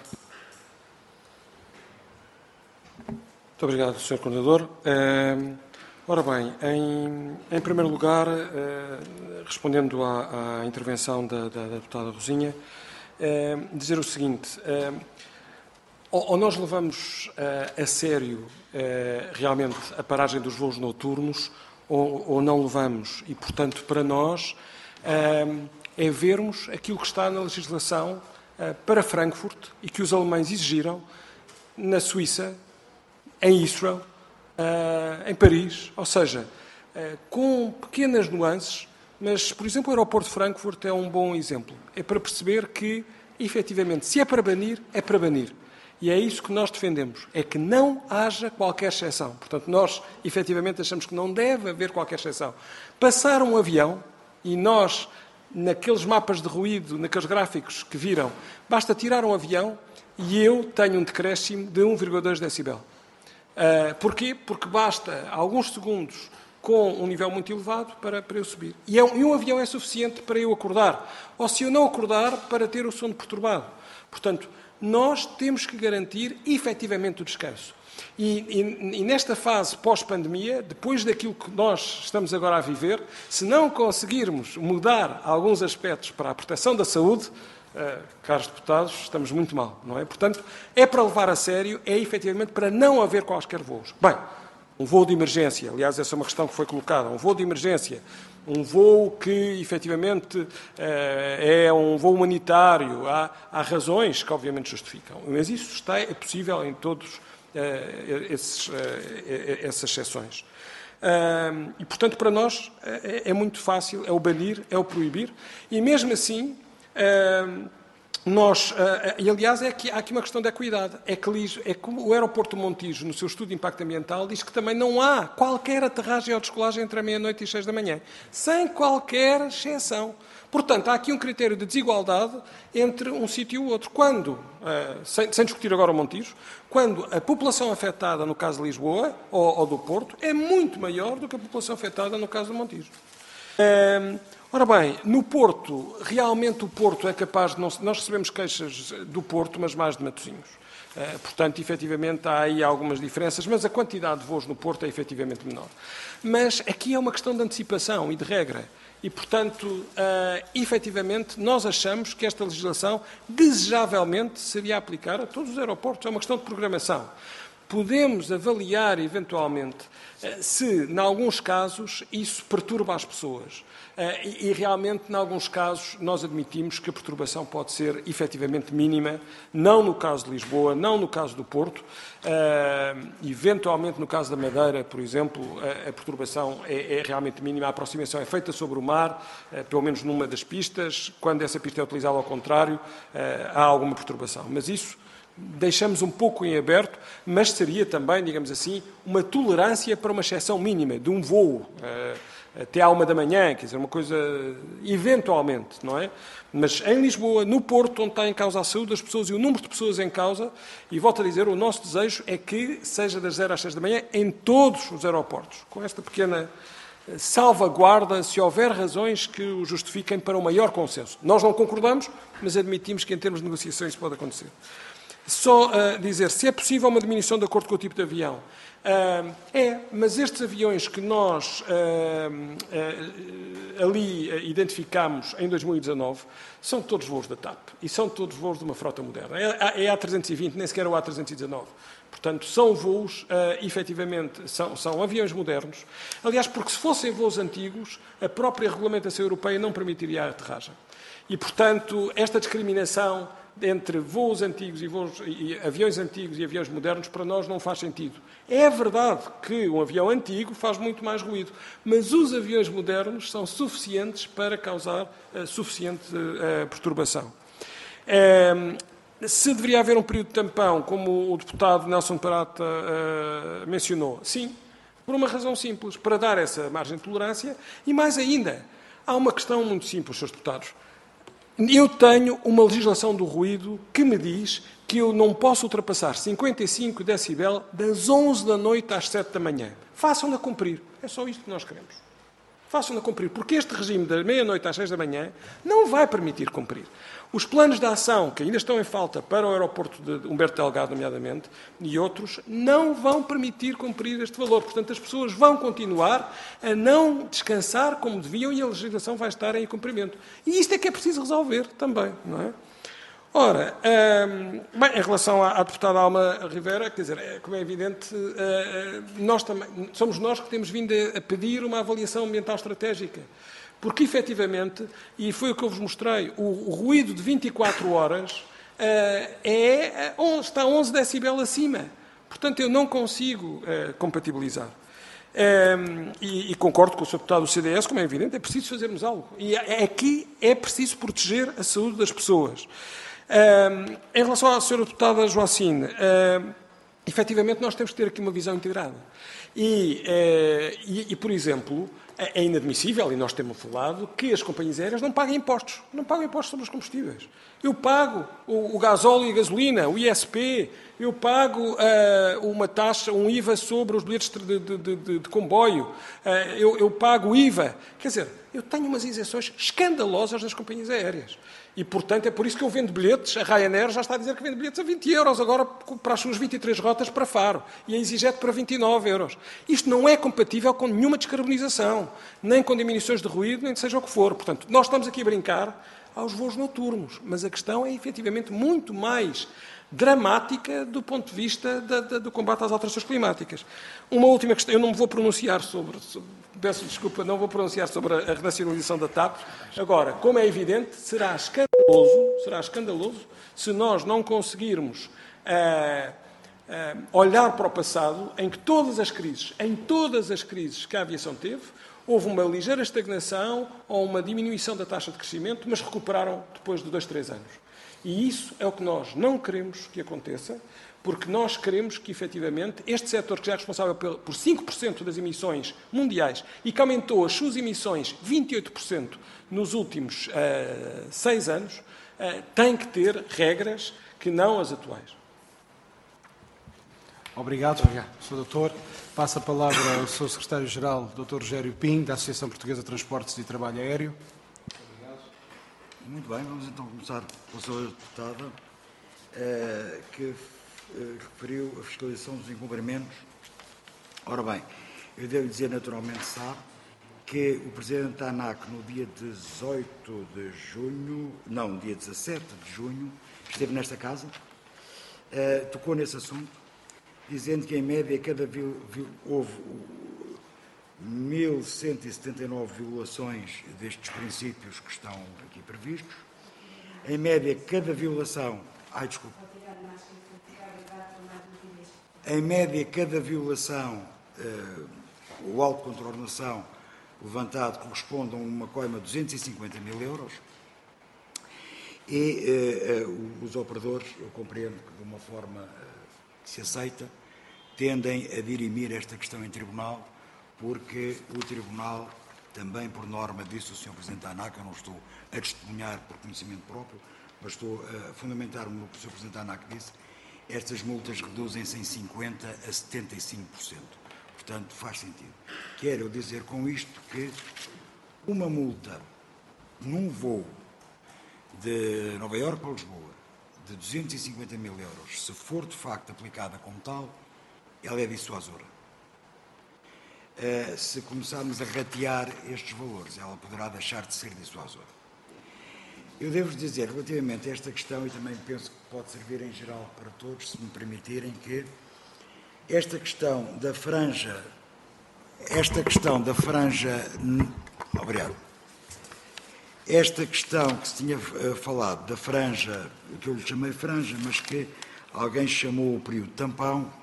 Muito obrigado, Sr. Coordenador. Ora bem, em primeiro lugar, respondendo à intervenção da deputada Rosinha, dizer o seguinte: ou nós levamos a sério realmente a paragem dos voos noturnos, ou não levamos, e, portanto, para nós é vermos aquilo que está na legislação para Frankfurt e que os alemães exigiram na Suíça, em Israel, em Paris, ou seja, com pequenas nuances, mas, por exemplo, o aeroporto de Frankfurt é um bom exemplo. É para perceber que, efetivamente, se é para banir, é para banir. E é isso que nós defendemos, é que não haja qualquer exceção. Portanto, nós, efetivamente, achamos que não deve haver qualquer exceção. Passar um avião, e nós, naqueles mapas de ruído, naqueles gráficos que viram, basta tirar um avião e eu tenho um decréscimo de 1,2 decibel. Porquê? Porque basta alguns segundos com um nível muito elevado para eu subir. E um avião é suficiente para eu acordar. Ou, se eu não acordar, para ter o sono perturbado. Portanto, nós temos que garantir efetivamente o descanso. E nesta fase pós-pandemia, depois daquilo que nós estamos agora a viver, se não conseguirmos mudar alguns aspectos para a proteção da saúde, caros deputados, estamos muito mal, não é? Portanto, é para levar a sério, é efetivamente para não haver quaisquer voos. Bem, um voo de emergência, aliás, essa é uma questão que foi colocada, um voo de emergência, um voo que efetivamente é um voo humanitário, há razões que obviamente justificam, mas isso é possível em todos essas exceções. E, portanto, para nós é muito fácil, é o banir, é o proibir, e mesmo assim E aliás, há aqui uma questão de equidade. É que o aeroporto de Montijo, no seu estudo de impacto ambiental, diz que também não há qualquer aterragem ou descolagem entre a meia-noite e 6 da manhã, sem qualquer exceção. Portanto, há aqui um critério de desigualdade entre um sítio e o outro. Quando, sem discutir agora o Montijo, quando a população afetada, no caso de Lisboa ou do Porto, é muito maior do que a população afetada no caso do Montijo. Ora bem, no Porto, realmente o Porto é capaz de... Nós recebemos queixas do Porto, mas mais de Matosinhos. Portanto, efetivamente, há aí algumas diferenças, mas a quantidade de voos no Porto é efetivamente menor. Mas aqui é uma questão de antecipação e de regra. E, portanto, efetivamente, nós achamos que esta legislação desejavelmente seria aplicar a todos os aeroportos. É uma questão de programação. Podemos avaliar, eventualmente, se, em alguns casos, isso perturba as pessoas. E realmente, em alguns casos, nós admitimos que a perturbação pode ser efetivamente mínima, não no caso de Lisboa, não no caso do Porto. Eventualmente, no caso da Madeira, por exemplo, a perturbação é realmente mínima. A aproximação é feita sobre o mar, pelo menos numa das pistas. Quando essa pista é utilizada ao contrário, há alguma perturbação. Mas isso deixamos um pouco em aberto, mas seria também, digamos assim, uma tolerância para uma exceção mínima de um voo até à 1 da manhã, quer dizer, uma coisa eventualmente, não é? Mas em Lisboa, no Porto, onde está em causa a saúde das pessoas e o número de pessoas em causa, e volto a dizer, o nosso desejo é que seja das 0 às 6 da manhã em todos os aeroportos, com esta pequena salvaguarda, se houver razões que o justifiquem para um maior consenso. Nós não concordamos, mas admitimos que em termos de negociação isso pode acontecer. Só dizer, se é possível uma diminuição de acordo com o tipo de avião. Mas estes aviões que nós ali identificámos em 2019 são todos voos da TAP e são todos voos de uma frota moderna. É a A320, nem sequer o A319. Portanto, são voos, efetivamente, são aviões modernos. Aliás, porque se fossem voos antigos, a própria regulamentação europeia não permitiria a aterragem. E, portanto, esta discriminação entre voos antigos e aviões antigos e aviões modernos, para nós não faz sentido. É verdade que um avião antigo faz muito mais ruído, mas os aviões modernos são suficientes para causar suficiente perturbação. Se deveria haver um período de tampão, como o deputado Nelson Parata mencionou, sim, por uma razão simples, para dar essa margem de tolerância, e mais ainda, há uma questão muito simples, Srs. Deputados. Eu tenho uma legislação do ruído que me diz que eu não posso ultrapassar 55 decibel das 11 da noite às 7 da manhã. Façam-na cumprir. É só isto que nós queremos. Façam-na cumprir, porque este regime da meia-noite às 6 da manhã não vai permitir cumprir. Os planos de ação, que ainda estão em falta para o aeroporto de Humberto Delgado, nomeadamente, e outros, não vão permitir cumprir este valor. Portanto, as pessoas vão continuar a não descansar como deviam e a legislação vai estar em cumprimento. E isto é que é preciso resolver também, não é? Ora, bem, em relação à deputada Alma Rivera, quer dizer, como é evidente, somos nós que temos vindo a pedir uma avaliação ambiental estratégica. Porque, efetivamente, e foi o que eu vos mostrei, o ruído de 24 horas está 11 decibel acima. Portanto, eu não consigo compatibilizar. E concordo com o Sr. Deputado do CDS, como é evidente, é preciso fazermos algo. E aqui é preciso proteger a saúde das pessoas. Em relação à Sra. Deputada Joacine, efetivamente nós temos que ter aqui uma visão integrada. E, por exemplo, é inadmissível, e nós temos falado, que as companhias aéreas não paguem impostos. Não pagam impostos sobre os combustíveis. Eu pago o gasóleo e a gasolina, o ISP, eu pago uma taxa, um IVA sobre os bilhetes de comboio, eu pago o IVA. Quer dizer, eu tenho umas isenções escandalosas nas companhias aéreas. E, portanto, é por isso que eu vendo bilhetes. A Ryanair já está a dizer que vende bilhetes a 20 euros agora para as suas 23 rotas para Faro. E a EasyJet para 29 euros. Isto não é compatível com nenhuma descarbonização, nem com diminuições de ruído, nem seja o que for. Portanto, nós estamos aqui a brincar aos voos noturnos. Mas a questão é, efetivamente, muito mais dramática do ponto de vista do combate às alterações climáticas. Uma última questão. Eu não me vou pronunciar peço desculpa, não vou pronunciar sobre a renacionalização da TAP. Agora, como é evidente, será escandaloso se nós não conseguirmos olhar para o passado em que todas as crises que a aviação teve, houve uma ligeira estagnação ou uma diminuição da taxa de crescimento, mas recuperaram depois de 2, 3 anos. E isso é o que nós não queremos que aconteça, porque nós queremos que, efetivamente, este setor, que já é responsável por 5% das emissões mundiais e que aumentou as suas emissões 28% nos últimos 6 anos, tem que ter regras que não as atuais. Obrigado, Sr. Doutor. Passo a palavra ao Sr. Secretário-Geral, Dr. Rogério Pinho, da Associação Portuguesa de Transportes e Trabalho Aéreo. Muito bem, vamos então começar pela Sra. Deputada, que referiu a fiscalização dos incumprimentos. Ora bem, eu devo dizer, naturalmente, sabe, que o Presidente da ANAC, no dia 18 de junho, não, dia 17 de junho, esteve nesta casa, tocou nesse assunto, dizendo que, em média, houve 1.179 violações destes princípios que estão aqui previstos. Em média, cada violação... Em média, cada violação, o auto de contraordenação levantado corresponde a uma coima de 250 mil euros. E os operadores, eu compreendo que de uma forma que se aceita, tendem a dirimir esta questão em tribunal, porque o tribunal, também por norma, disse o Sr. Presidente da ANAC, eu não estou a testemunhar por conhecimento próprio, mas estou a fundamentar-me no que o Sr. Presidente da ANAC disse, estas multas reduzem-se em 50% a 75%. Portanto, faz sentido. Quero dizer com isto que uma multa num voo de Nova Iorque para Lisboa de 250 mil euros, se for de facto aplicada como tal, ela é dissuasora. Se começarmos a ratear estes valores, ela poderá deixar de ser dissuasora. Eu devo dizer, relativamente a esta questão, e também penso que pode servir em geral para todos, se me permitirem, que esta questão da franja, obrigado, esta questão que se tinha falado da franja, que eu lhe chamei franja, mas que alguém chamou o período tampão,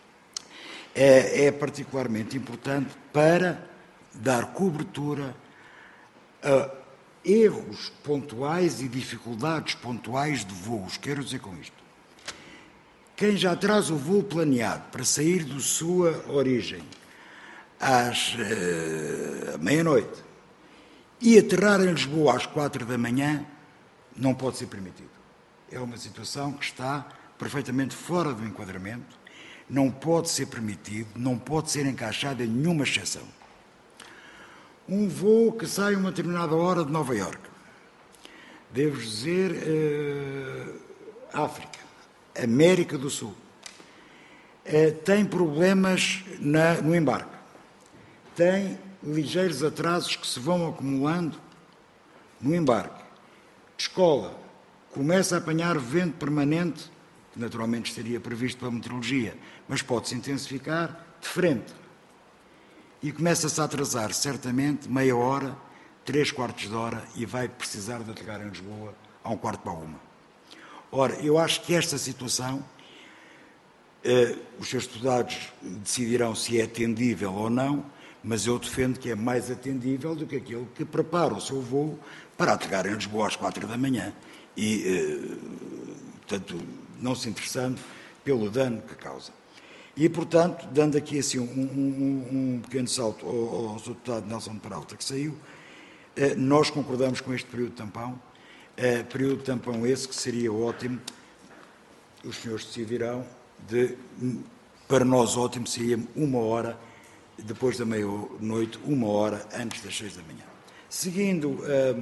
é particularmente importante para dar cobertura a erros pontuais e dificuldades pontuais de voos. Quero dizer com isto, quem já traz o voo planeado para sair da sua origem às meia-noite e aterrar em Lisboa às 4 da manhã, não pode ser permitido. É uma situação que está perfeitamente fora do enquadramento, não pode ser permitido, não pode ser encaixado em nenhuma exceção. Um voo que sai a uma determinada hora de Nova Iorque, devo dizer, África, América do Sul, tem problemas no embarque, tem ligeiros atrasos que se vão acumulando no embarque, descola, começa a apanhar vento permanente, que naturalmente estaria previsto pela meteorologia, mas pode-se intensificar de frente. E começa-se a atrasar, certamente, meia hora, 3/4 de hora, e vai precisar de aterrar em Lisboa a 1/4 para 1. Ora, eu acho que esta situação, os seus deputados decidirão se é atendível ou não, mas eu defendo que é mais atendível do que aquele que prepara o seu voo para aterrar em Lisboa às 4 da manhã e, portanto, não se interessando pelo dano que causa. E, portanto, dando aqui assim um pequeno salto ao Sr. Deputado Nelson de Peralta, que saiu, nós concordamos com este período de tampão, período de tampão esse que seria ótimo, os senhores decidirão, para nós ótimo seria 1 hora, depois da meia-noite, 1 hora antes das 6 da manhã. Seguindo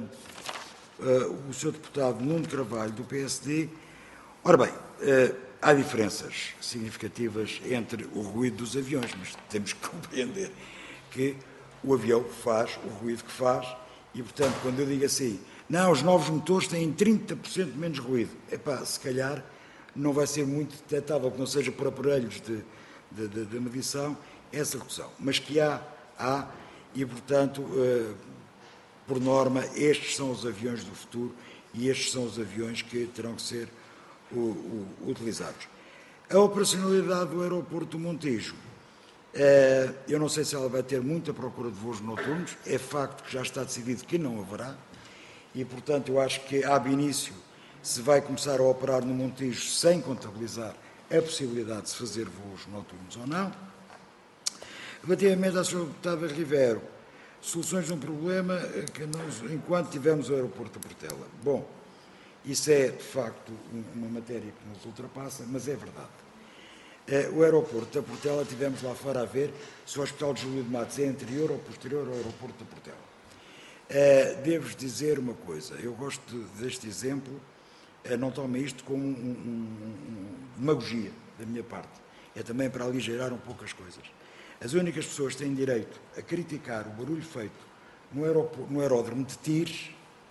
o Sr. Deputado Nuno Carvalho, do PSD, ora bem, há diferenças significativas entre o ruído dos aviões, mas temos que compreender que o avião faz o ruído que faz e, portanto, quando eu digo assim, não, os novos motores têm 30% menos ruído, se calhar não vai ser muito detectável que não seja por aparelhos de medição essa redução, mas que há e, portanto, por norma, estes são os aviões do futuro e estes são os aviões que terão que ser utilizados. A operacionalidade do aeroporto do Montijo, eu não sei se ela vai ter muita procura de voos noturnos, é facto que já está decidido que não haverá, e, portanto, eu acho que, ab início, se vai começar a operar no Montijo sem contabilizar a possibilidade de se fazer voos noturnos ou não. Relativamente à Sra. Deputada Rivero, soluções de um problema que enquanto tivemos o aeroporto de Portela. Bom, isso é, de facto, uma matéria que nos ultrapassa, mas é verdade. O aeroporto da Portela, tivemos lá fora a ver se o Hospital de Júlio de Matos é anterior ou posterior ao aeroporto da Portela. Devo-vos dizer uma coisa, eu gosto deste exemplo, não tomem isto como demagogia da minha parte, é também para aligeirar um pouco as coisas. As únicas pessoas que têm direito a criticar o barulho feito no aeródromo de Tires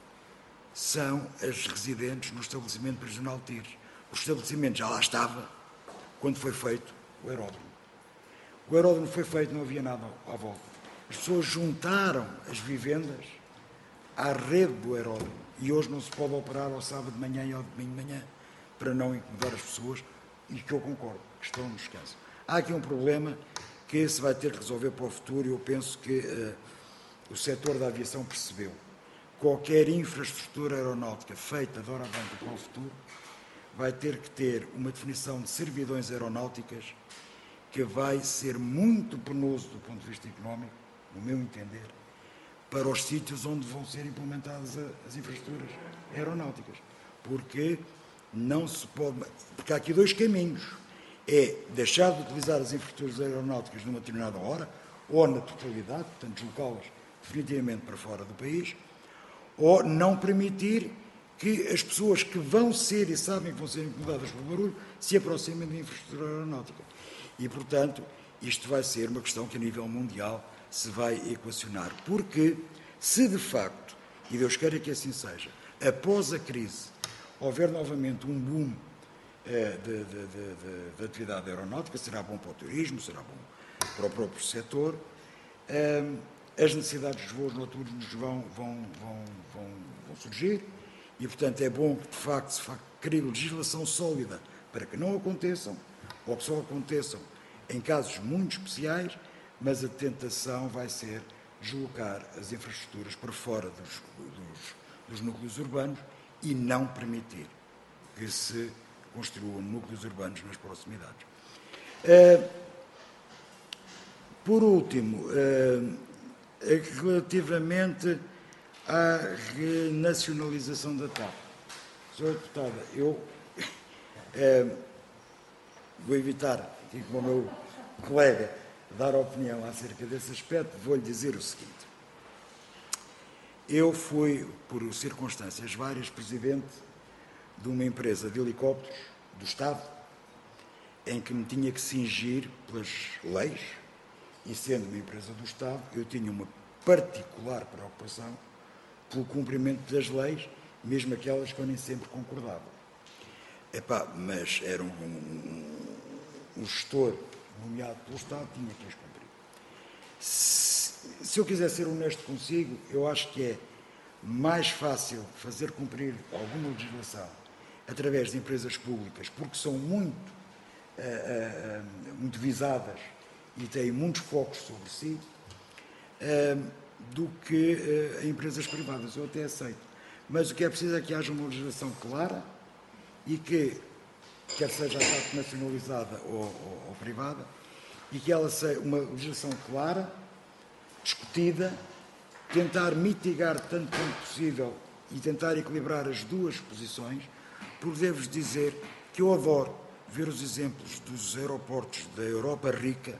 são as residentes no estabelecimento prisional de Tires. O estabelecimento já lá estava quando foi feito o aeródromo. O aeródromo foi feito, não havia nada à volta. As pessoas juntaram as vivendas à rede do aeródromo e hoje não se pode operar ao sábado de manhã e ao domingo de manhã para não incomodar as pessoas e que eu concordo, que estão no descanso. Há aqui um problema que se vai ter que resolver para o futuro e eu penso que o setor da aviação percebeu. Qualquer infraestrutura aeronáutica feita de doravante para o futuro vai ter que ter uma definição de servidões aeronáuticas que vai ser muito penoso do ponto de vista económico, no meu entender, para os sítios onde vão ser implementadas as infraestruturas aeronáuticas. Porque não se pode... Porque há aqui dois caminhos. É deixar de utilizar as infraestruturas aeronáuticas numa determinada hora, ou na totalidade, portanto, deslocá-las definitivamente para fora do país, ou não permitir que as pessoas que vão ser e sabem que vão ser incomodadas pelo barulho se aproximem da infraestrutura aeronáutica. E, portanto, isto vai ser uma questão que a nível mundial se vai equacionar. Porque, se de facto, e Deus queira que assim seja, após a crise, houver novamente um boom de atividade aeronáutica, será bom para o turismo, será bom para o próprio setor, as necessidades dos voos noturnos vão surgir e, portanto, é bom que, de facto, se crie legislação sólida para que não aconteçam, ou que só aconteçam em casos muito especiais, mas a tentação vai ser deslocar as infraestruturas para fora dos núcleos urbanos e não permitir que se construam núcleos urbanos nas proximidades. Por último, relativamente à renacionalização da TAP. Sra. Deputada, eu vou evitar, aqui como o meu colega, dar opinião acerca desse aspecto, vou-lhe dizer o seguinte. Eu fui, por circunstâncias várias, presidente de uma empresa de helicópteros do Estado, em que me tinha que cingir pelas leis, e sendo uma empresa do Estado, eu tinha uma particular preocupação pelo cumprimento das leis, mesmo aquelas que eu nem sempre concordava. Mas era um gestor nomeado pelo Estado, tinha que as cumprir. Se eu quiser ser honesto consigo, eu acho que é mais fácil fazer cumprir alguma legislação através de empresas públicas, porque são muito visadas e têm muitos focos sobre si, do que em empresas privadas. Eu até aceito. Mas o que é preciso é que haja uma legislação clara e que, quer seja a TAP nacionalizada ou privada, e que ela seja uma legislação clara, discutida, tentar mitigar tanto quanto possível e tentar equilibrar as duas posições, porque devo-vos dizer que eu adoro ver os exemplos dos aeroportos da Europa rica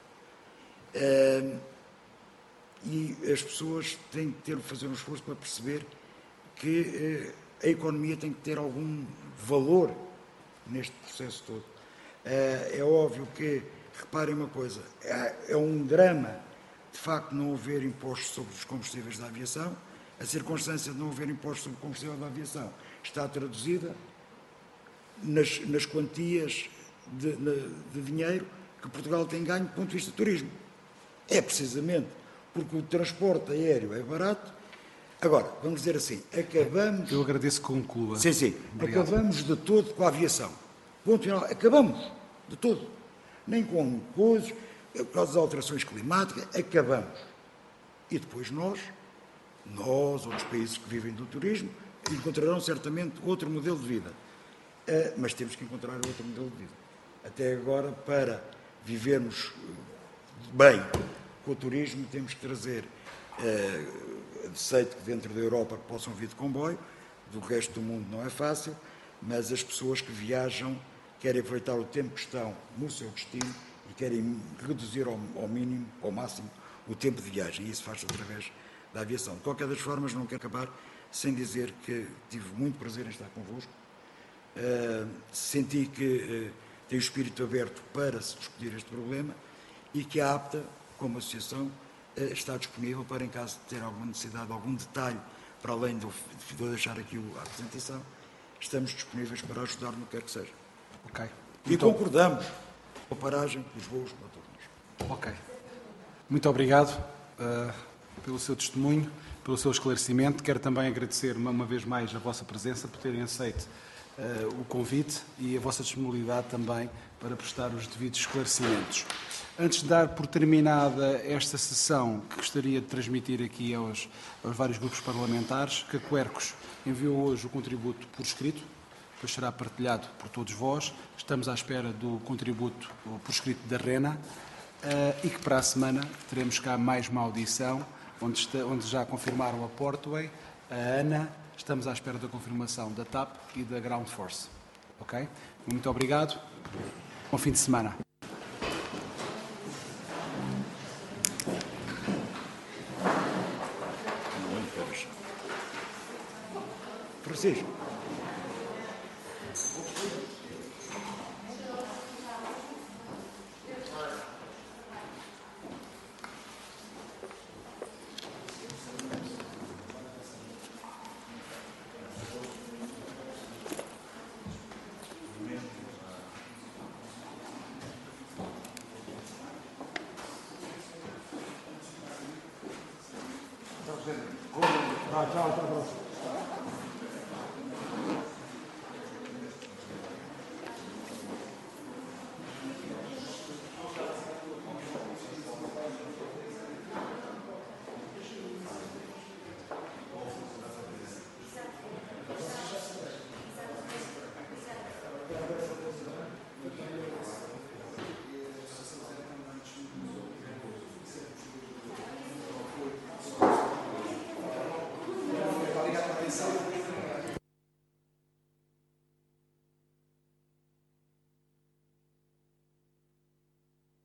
e as pessoas têm que fazer um esforço para perceber que a economia tem que ter algum valor neste processo todo. É óbvio que, reparem uma coisa, é um drama, de facto, não haver impostos sobre os combustíveis da aviação. A circunstância de não haver impostos sobre o combustível da aviação está traduzida nas quantias de dinheiro que Portugal tem ganho do ponto de vista do turismo. É precisamente porque o transporte aéreo é barato. Agora, vamos dizer assim, acabamos... Eu agradeço que conclua. Sim. Obrigado. Acabamos de todo com a aviação. Ponto final. Acabamos de todo. Nem com coisas, por causa das alterações climáticas, acabamos. E depois nós, outros países que vivem do turismo, encontrarão certamente outro modelo de vida. Mas temos que encontrar outro modelo de vida. Até agora, para vivermos bem com o turismo, temos que trazer aceito que dentro da Europa possam vir de comboio, do resto do mundo não é fácil, mas as pessoas que viajam querem aproveitar o tempo que estão no seu destino e querem reduzir ao mínimo, ao máximo, o tempo de viagem. E isso faz-se através da aviação. De qualquer das formas, não quero acabar sem dizer que tive muito prazer em estar convosco. Senti que tem o espírito aberto para se discutir este problema e que a APTA, como associação, está disponível para, em caso de ter alguma necessidade, algum detalhe, para além de eu deixar aqui a apresentação, estamos disponíveis para ajudar no que quer que seja. Ok. E concordamos com a paragem dos voos noturnos. Ok. Muito obrigado pelo seu testemunho, pelo seu esclarecimento. Quero também agradecer uma vez mais a vossa presença, por terem aceito o convite e a vossa disponibilidade também para prestar os devidos esclarecimentos. Antes de dar por terminada esta sessão, que gostaria de transmitir aqui aos vários grupos parlamentares, que a Quercus enviou hoje o contributo por escrito, depois será partilhado por todos vós. Estamos à espera do contributo por escrito da RENA e que para a semana teremos cá mais uma audição, onde já confirmaram a Portway, a ANA. Estamos à espera da confirmação da TAP e da Ground Force. Ok? Muito obrigado. Bom fim de semana. Francisco. Tchau, até a próxima.